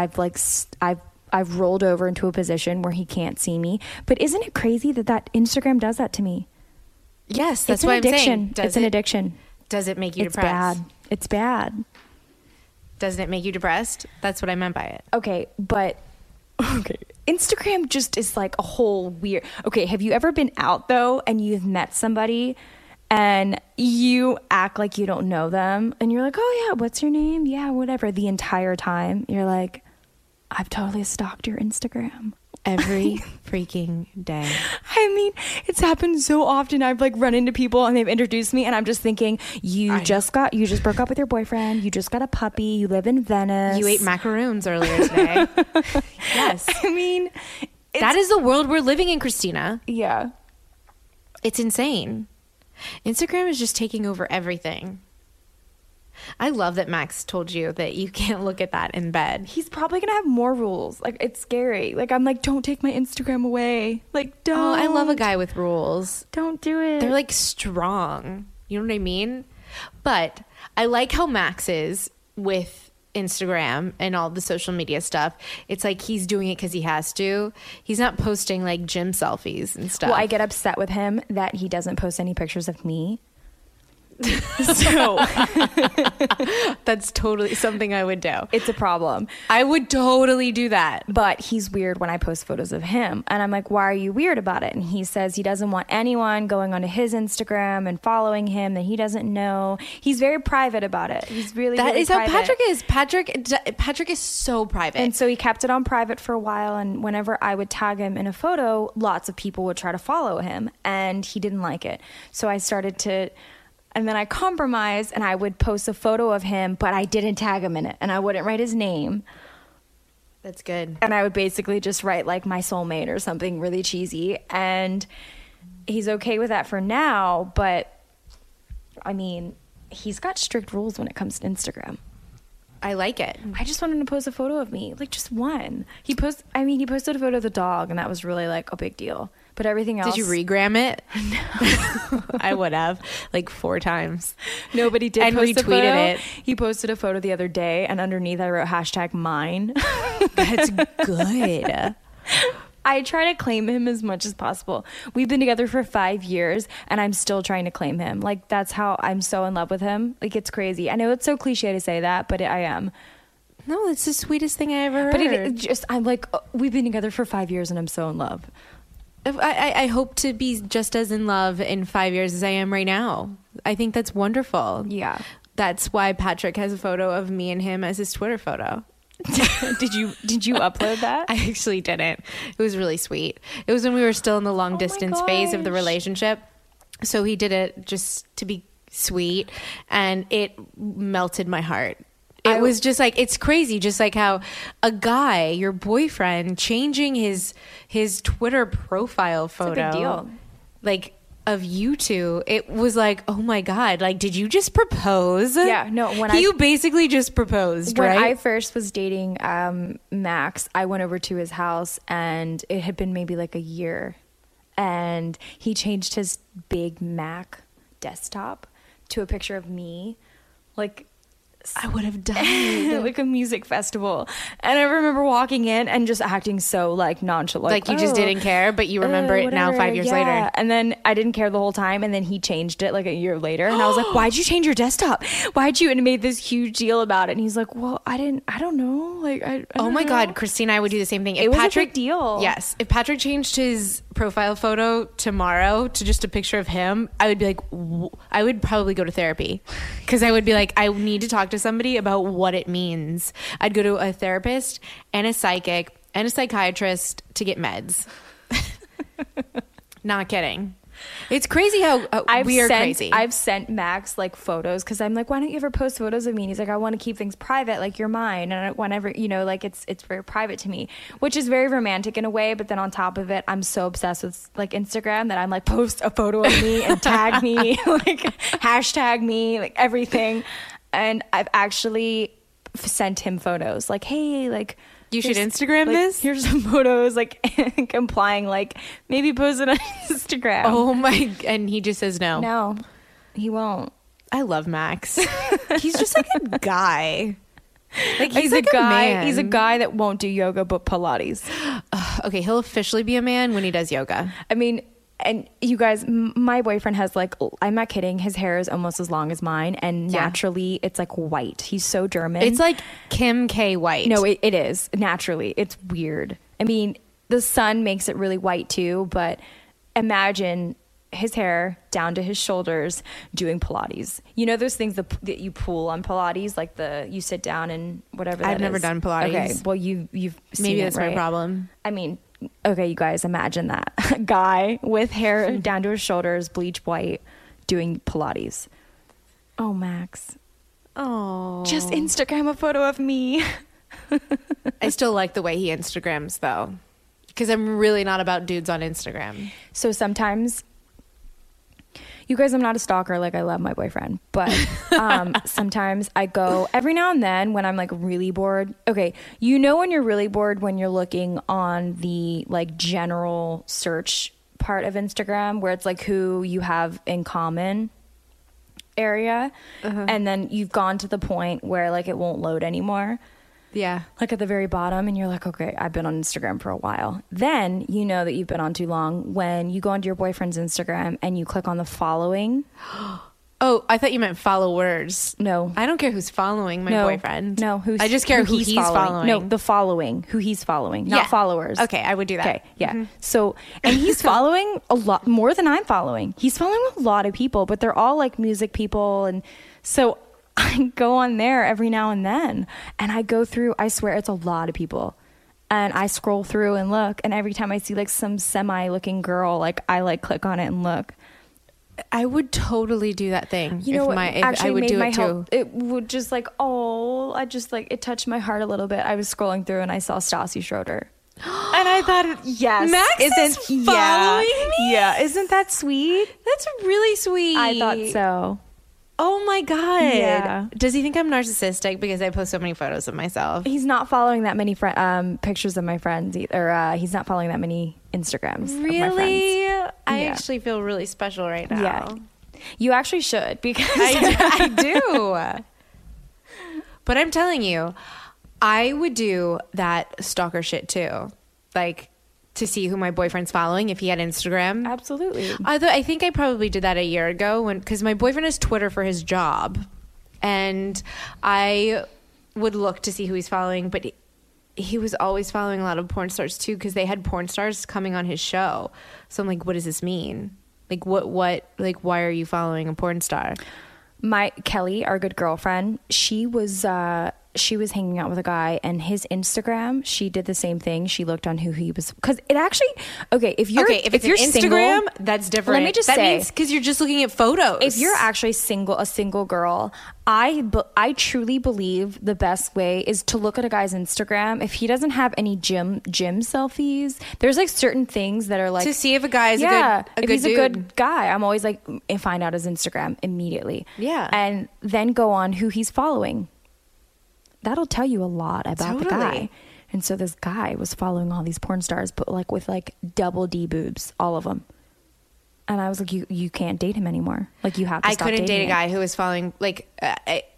I've rolled over into a position where he can't see me. But isn't it crazy that Instagram does that to me? Yes, that's what I'm saying. It's an addiction. Does it make you It's depressed? bad. It's bad. Doesn't it make you depressed? That's what I meant by it. Okay, but Instagram just is like a whole weird. Okay, have you ever been out though and you've met somebody and you act like you don't know them and you're like, oh yeah, what's your name? Yeah, whatever. The entire time you're like, I've totally stalked your Instagram. Every freaking day. I mean, it's happened so often. I've like run into people and they've introduced me and I'm just thinking, you just broke up with your boyfriend. You just got a puppy. You live in Venice. You ate macaroons earlier today. Yes. I mean, that is the world we're living in, Christina. Yeah. It's insane. Instagram is just taking over everything. I love that Max told you that you can't look at that in bed. He's probably going to have more rules. Like, it's scary. Like, I'm like, don't take my Instagram away. Like, don't. Oh, I love a guy with rules. Don't do it. They're like strong. You know what I mean? But I like how Max is with Instagram and all the social media stuff. It's like he's doing it because he has to. He's not posting like gym selfies and stuff. Well, I get upset with him that he doesn't post any pictures of me. So that's totally something I would do. It's a problem. I would totally do that. But he's weird when I post photos of him. And I'm like, why are you weird about it? And he says he doesn't want anyone going onto his Instagram and following him that he doesn't know. He's very private about it. He's really That really is private. how Patrick is. Patrick is so private. And so he kept it on private for a while. And whenever I would tag him in a photo, lots of people would try to follow him. And he didn't like it. So I started to... And then I compromised and I would post a photo of him, but I didn't tag him in it and I wouldn't write his name. That's good. And I would basically just write like my soulmate or something really cheesy. And he's okay with that for now. But I mean, he's got strict rules when it comes to Instagram. I like it. I just want him to post a photo of me, like just one. He posted a photo of the dog and that was really like a big deal. But everything else... Did you regram it? No. I would have, like 4 times. Nobody did and post retweeted a photo. it. He posted a photo the other day, and underneath I wrote #mine. That's good. I try to claim him as much as possible. We've been together for 5 years, and I'm still trying to claim him. Like, that's how I'm so in love with him. Like, it's crazy. I know it's so cliche to say that, but I am. No, it's the sweetest thing I ever heard. But I'm like, we've been together for 5 years, and I'm so in love. I hope to be just as in love in 5 years as I am right now. I think that's wonderful. Yeah. That's why Patrick has a photo of me and him as his Twitter photo. Did you upload that? I actually didn't. It was really sweet. It was when we were still in the long distance phase of the relationship. So he did it just to be sweet, and it melted my heart. It was just like, it's crazy, just like how a guy, your boyfriend, changing his Twitter profile photo, it's a big deal. Like, of you two, it was like, oh my God, like, did you just propose? Yeah, no, you basically just proposed, right? When I first was dating Max, I went over to his house and it had been maybe like a year, and he changed his big Mac desktop to a picture of me. Like, I would have died. like a music festival. And I remember walking in and just acting so like nonchalant. Like you just didn't care, but you remember it now 5 years later. And then I didn't care the whole time. And then he changed it like a year later. And I was like, why'd you change your desktop? Why'd you? And made this huge deal about it. And he's like, well, I don't know. Like, I oh my know. God, Christina, I would do the same thing. If It was Patrick, a big deal. Yes. If Patrick changed his profile photo tomorrow to just a picture of him, I would be like, I would probably go to therapy, because I would be like, I need to talk to somebody about what it means. I'd go to a therapist and a psychic and a psychiatrist to get meds. Not kidding. It's crazy how we are crazy. I've sent Max like photos because I'm like, why don't you ever post photos of me? And he's like, I want to keep things private, like you're mine, and whenever like it's very private to me, which is very romantic in a way. But then on top of it, I'm so obsessed with like Instagram that I'm like, post a photo of me and tag me, like hashtag me, like everything. And I've actually sent him photos like, hey, like, you should Instagram this. Here's some photos, like implying like maybe post it on Instagram. Oh my! And he just says no. No, he won't. I love Max. He's just like a guy. Like He's like a guy. man. He's a guy that won't do yoga but Pilates. Okay, he'll officially be a man when he does yoga. I mean, and you guys, my boyfriend has like, I'm not kidding, his hair is almost as long as mine, and naturally it's like white. He's so German. It's like Kim K white. No, it is naturally. It's weird. I mean, the sun makes it really white too, but imagine his hair down to his shoulders doing Pilates. You know those things that you pull on Pilates, like you sit down and whatever. I've never done Pilates. Okay, well you've seen maybe it, that's right? my problem. I mean, okay, you guys, imagine that. A guy with hair down to his shoulders, bleach white, doing Pilates. Oh, Max. Oh. Just Instagram a photo of me. I still like the way he Instagrams, though, because I'm really not about dudes on Instagram. So sometimes, you guys, I'm not a stalker. Like, I love my boyfriend. But sometimes I go, every now and then when I'm like really bored. Okay, you know when you're really bored when you're looking on the like general search part of Instagram where it's like who you have in common area. And then you've gone to the point where like it won't load anymore. Yeah. Like at the very bottom, and you're like, okay, I've been on Instagram for a while. Then you know that you've been on too long when you go onto your boyfriend's Instagram and you click on the following. Oh, I thought you meant followers. No. I don't care who's following my boyfriend. No, I just care who he's following. No, the following, who he's following, not followers. Okay, I would do that. Okay, yeah. So, and he's following a lot more than I'm following. He's following a lot of people, but they're all like music people. And so I go on there every now and then, and I go through, I swear it's a lot of people. And I scroll through and look, and every time I see like some semi-looking girl, like I like click on it and look. I would totally do that thing. You know what actually I would made do my it too. help? It would just like, I just like, it touched my heart a little bit. I was scrolling through and I saw Stassi Schroeder. And I thought, yes. Max is following me? Yeah. Isn't that sweet? That's really sweet. I thought so. Oh my God. Yeah. Does he think I'm narcissistic because I post so many photos of myself? He's not following that many pictures of my friends either. He's not following that many Instagrams of my friends. I actually feel really special right now. Yeah. You actually should, because I do. But I'm telling you, I would do that stalker shit too. Like, to see who my boyfriend's following if he had Instagram. Absolutely. I think I probably did that a year ago because my boyfriend has Twitter for his job, and I would look to see who he's following, but he was always following a lot of porn stars too, because they had porn stars coming on his show. So I'm like, what does this mean? Like, what, like, why are you following a porn star? My Kelly, our good girlfriend, she was hanging out with a guy, and his Instagram, she did the same thing. She looked on who he was, because it actually, if it's you're Instagram, single, that's different. Let me just say, say, because you're just looking at photos. If you're actually a single girl, I truly believe the best way is to look at a guy's Instagram. If he doesn't have any gym selfies, there's like certain things that are like, to see if a guy is if he's dude. a good guy, I'm always like, find out his Instagram immediately. Yeah. And then go on who he's following. That'll tell you a lot about the guy. And so this guy was following all these porn stars, but like with like double D boobs, all of them. And I was like, you can't date him anymore. Like, you have to stop dating I couldn't date a him. guy who was following, like,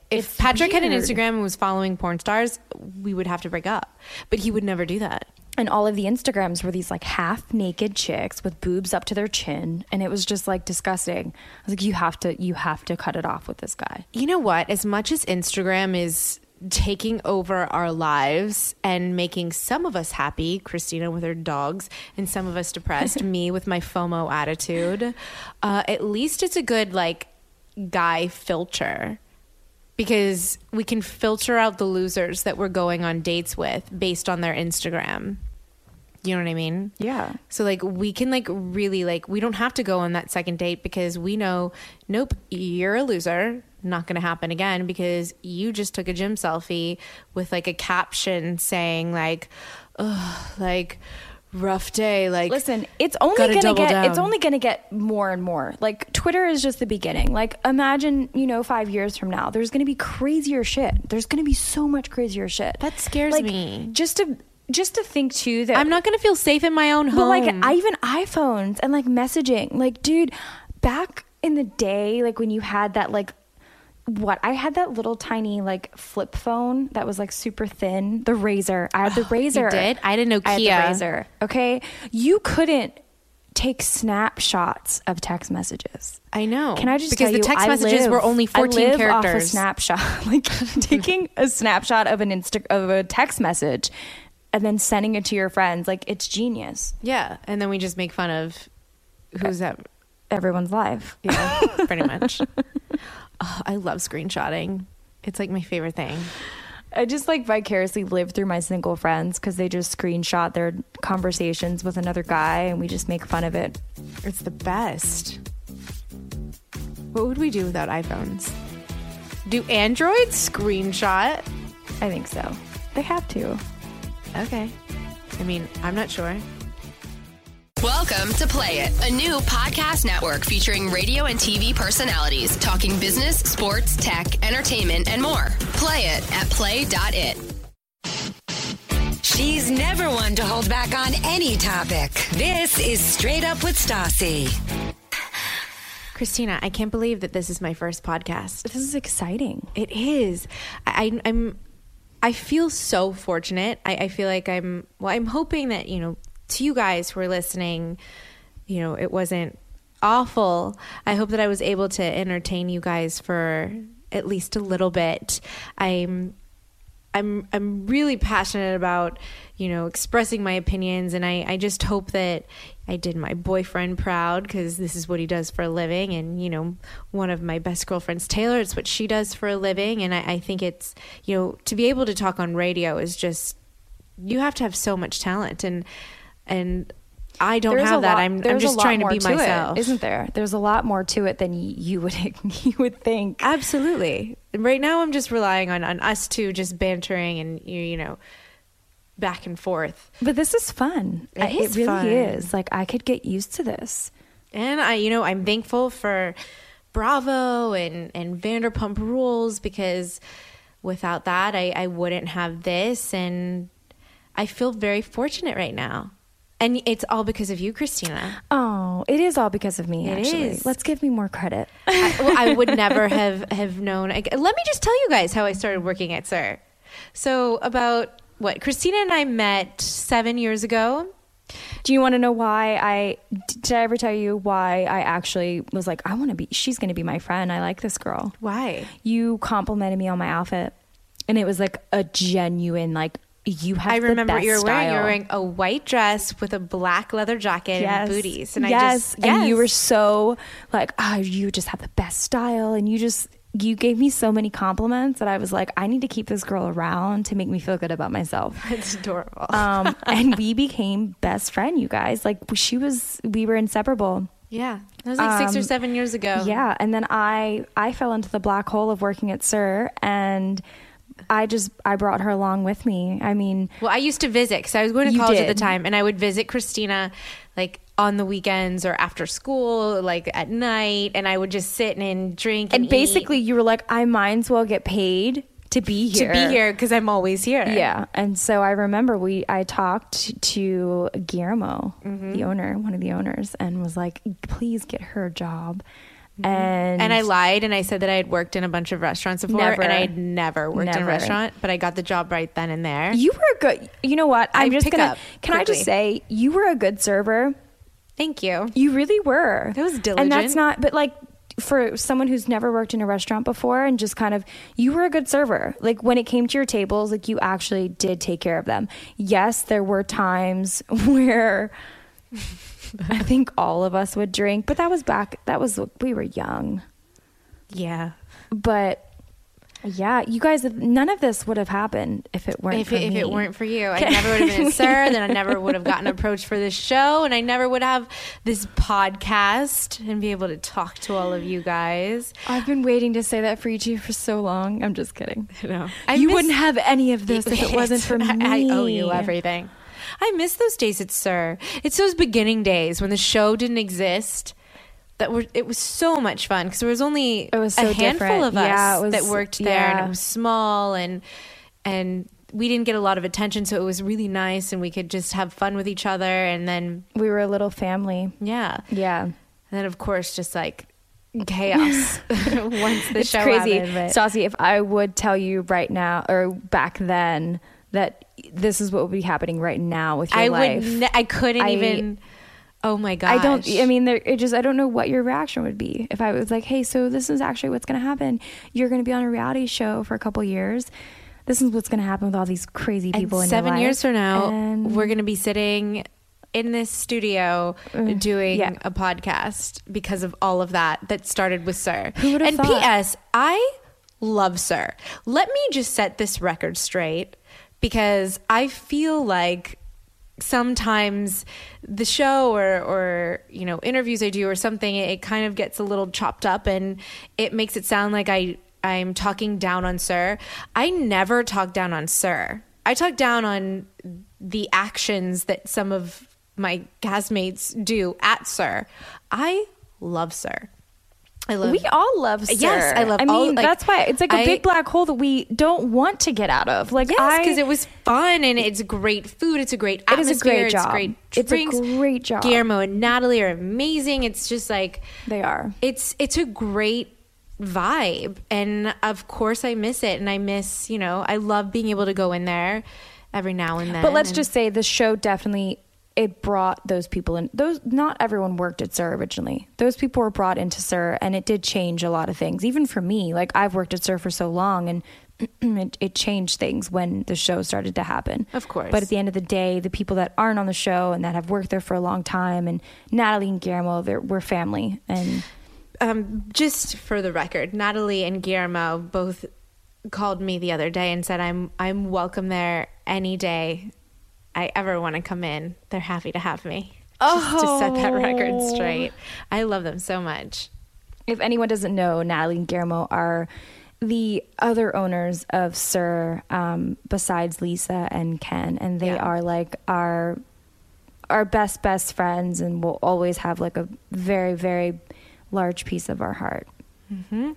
if Patrick had an Instagram and was following porn stars, we would have to break up. But he would never do that. And all of the Instagrams were these like half naked chicks with boobs up to their chin. And it was just like disgusting. I was like, you have to cut it off with this guy. You know what? As much as Instagram is taking over our lives and making some of us happy, Christina with her dogs, and some of us depressed, me with my FOMO attitude, at least it's a good like guy filter. Because we can filter out the losers that we're going on dates with based on their Instagram. You know what I mean? Yeah. So like we can like really like, we don't have to go on that second date because we know, nope, you're a loser. Not going to happen again because you just took a gym selfie with like a caption saying like, ugh, like rough day. Like, listen, it's only gonna get more and more. Like Twitter is just the beginning. Like imagine, 5 years from now, there's gonna be crazier shit. There's gonna be so much crazier shit. That scares me. Just to think too that I'm not gonna feel safe in my own home. But like even iPhones and like messaging, like dude, back in the day, like when you had that like I had that little tiny like flip phone that was like super thin. The Razor. I had the Razor. You did? I didn't know Nokia. I had the Razor. Okay. You couldn't take snapshots of text messages. I know. Can I just because tell you, the text messages were only 14 characters. Off a snapshot. Like taking a snapshot of of a text message and then sending it to your friends. Like it's genius. Yeah. And then we just make fun of who's that? Everyone's life. Yeah, pretty much. Oh, I love screenshotting. It's like my favorite thing. I just like vicariously live through my single friends because they just screenshot their conversations with another guy and we just make fun of it. It's the best. What would we do without iPhones? Do Androids screenshot? I think so. They have to. Okay. I mean, I'm not sure. Welcome to Play It, a new podcast network featuring radio and TV personalities talking business, sports, tech, entertainment, and more. Play it at play.it. She's never one to hold back on any topic. This is Straight Up with Stassi. Christina, I can't believe that this is my first podcast. This is exciting. It is. I feel so fortunate. I feel like I'm hoping that, to you guys who are listening, it wasn't awful. I hope that I was able to entertain you guys for at least a little bit. I'm really passionate about, expressing my opinions, and I just hope that I did my boyfriend proud because this is what he does for a living. And, one of my best girlfriends, Taylor, it's what she does for a living. And I think it's, to be able to talk on radio is just, you have to have so much talent. And I don't have that. I'm just trying to be myself. Isn't there? There's a lot more to it than you would think. Absolutely. Right now I'm just relying on us two just bantering and, back and forth. But this is fun. It really is. Like I could get used to this. And I'm thankful for Bravo and Vanderpump Rules because without that, I wouldn't have this. And I feel very fortunate right now. And it's all because of you, Christina. Oh, it is all because of me, actually. It is. Let's give me more credit. I would never have known. Let me just tell you guys how I started working at SUR. So Christina and I met 7 years ago. Do you want to know why did I ever tell you why I actually was like, she's going to be my friend. I like this girl. Why? You complimented me on my outfit. And it was like a genuine, like, you have I remember the best you were style. wearing a white dress with a black leather jacket and booties. And and you were so like, you just have the best style. And you gave me so many compliments that I was like, I need to keep this girl around to make me feel good about myself. It's adorable. And we became best friend, you guys. Like we were inseparable. Yeah. That was like 6 or 7 years ago. Yeah. And then I fell into the black hole of working at SUR, and I brought her along with me. I mean, well, I used to visit because I was going to college at the time, and I would visit Christina like on the weekends or after school, like at night, and I would just sit and drink and basically eat. You were like, I might as well get paid to be here because I'm always here. Yeah. And so I remember I talked to Guillermo, one of the owners, and was like, please get her a job. And I lied and I said that I had worked in a bunch of restaurants before, Never. and I had never worked in a Never. restaurant, but I got the job right then and there. you were good. You know what? I'm just pick gonna. up Can I just quickly. say you were a good server? Thank you. You really were. That was And diligent. that's not. But like for someone who's never worked in a restaurant before and just kind of, you were a good server. Like when it came to your tables, like you actually did take care of them. Yes, there were times where I think all of us would drink, but we were young. Yeah. But yeah, you guys, none of this would have happened if it weren't for me. If it weren't for you, I never would have been a sir. Then I never would have gotten approached for this show, and I never would have this podcast and be able to talk to all of you guys. I've been waiting to say that for you for so long. I'm just kidding. No, You wouldn't have any of this if it wasn't for me. I owe you everything. I miss those days at Sir. It's those beginning days when the show didn't exist. It was so much fun because there was only so a handful different. of us Yeah, it was- that worked there, yeah. and it was small, and we didn't get a lot of attention, so it was really nice, and we could just have fun with each other. And then We were a little family. yeah, Yeah. and then of course just like chaos once the It's show crazy. happened. But Stassi, if I would tell you right now or back then that this is what would be happening right now with your life. I couldn't even. Oh my gosh. I don't know what your reaction would be if I was like, hey, so this is actually what's going to happen. You're going to be on a reality show for a couple years. This is what's going to happen with all these crazy people in your life. 7 years from now, And we're going to be sitting in this studio doing yeah. a podcast because of all of that started with Sir. Who would have And thought? P.S., I love Sir. Let me just set this record straight because I feel like sometimes the show or interviews I do or something, it kind of gets a little chopped up and it makes it sound like I'm talking down on Sir. I never talk down on Sir. I talk down on the actions that some of my castmates do at Sir. I love Sir. We all love Sir. Yes, I love I all- mean, like, that's why it's like a big black hole that we don't want to get out of. Like, Yes, because it was fun and it's great food. It's a great It is a atmosphere. great job. Great It's a drinks. great job. Guillermo and Natalie are amazing. It's just like They are. It's a great vibe, and of course I miss it. And I miss I love being able to go in there every now and then. But let's just say the show definitely, it brought those people in. Not everyone worked at Sir originally. Those people were brought into Sir, and it did change a lot of things. Even for me, like I've worked at Sir for so long, and it changed things when the show started to happen. Of course. But at the end of the day, the people that aren't on the show and that have worked there for a long time, and Natalie and Guillermo, we're family. And just for the record, Natalie and Guillermo both called me the other day and said I'm welcome there any day I ever want to come in. They're happy to have me. Just to set that record straight. I love them so much. if anyone doesn't know, Natalie and Guillermo are the other owners of Sir, besides Lisa and Ken, and they are like our best friends, and will always have like a very, very large piece of our heart. Mm-hmm.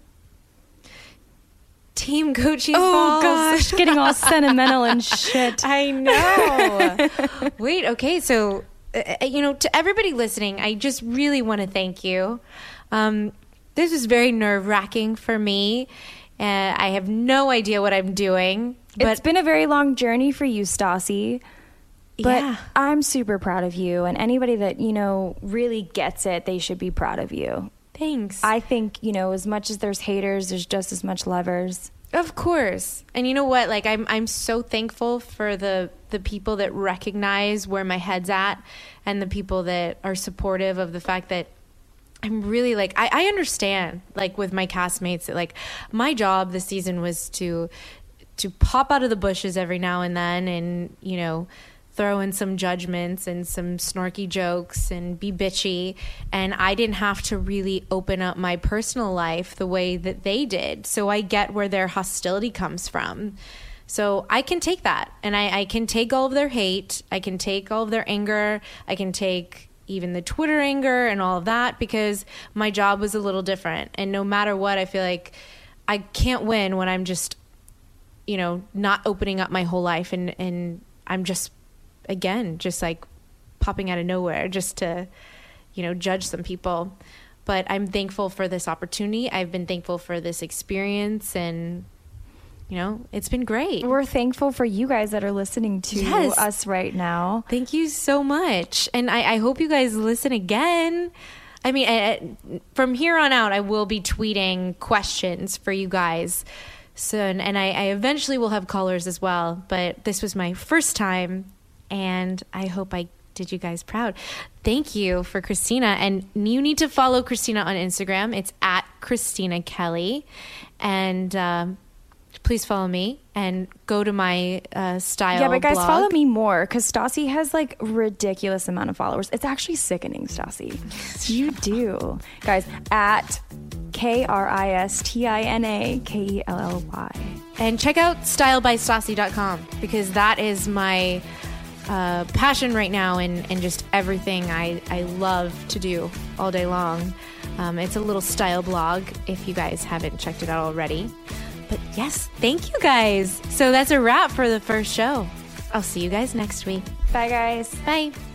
Team Gucci Oh Falls. gosh, getting all sentimental and shit. I know. Wait, okay, so to everybody listening, I just really want to thank you. This was very nerve-wracking for me. I have no idea what I'm doing. But It's been a very long journey for you, Stassi. But yeah. I'm super proud of you, and anybody that, really gets it, they should be proud of you. Thanks. I think, as much as there's haters, there's just as much lovers. Of course. And you know what? Like I'm so thankful for the people that recognize where my head's at, and the people that are supportive of the fact that I'm really like, I understand, like with my castmates, that like my job this season was to pop out of the bushes every now and then and, throw in some judgments and some snarky jokes and be bitchy. And I didn't have to really open up my personal life the way that they did. So I get where their hostility comes from. So I can take that, and I can take all of their hate. I can take all of their anger. I can take even the Twitter anger and all of that, because my job was a little different. And no matter what, I feel like I can't win when I'm just, not opening up my whole life, and I'm just, again, just like popping out of nowhere just to, judge some people. But I'm thankful for this opportunity. I've been thankful for this experience, and it's been great. We're thankful for you guys that are listening to us right now. Thank you so much. And I hope you guys listen again. I mean, from here on out, I will be tweeting questions for you guys. So, and I eventually will have callers as well. But this was my first time, and I hope I did you guys proud. Thank you for Christina. And you need to follow Christina on Instagram. It's at Christina Kelly. And please follow me and go to my style Yeah, but guys, blog. follow me more because Stassi has like ridiculous amount of followers. It's actually sickening, Stassi. You do. Guys, at KRISTINAKELLY. And check out stylebystassi.com because that is my passion right now and just everything I love to do all day long. It's a little style blog if you guys haven't checked it out already. But yes, thank you guys. So that's a wrap for the first show. I'll see you guys next week. Bye, guys. Bye.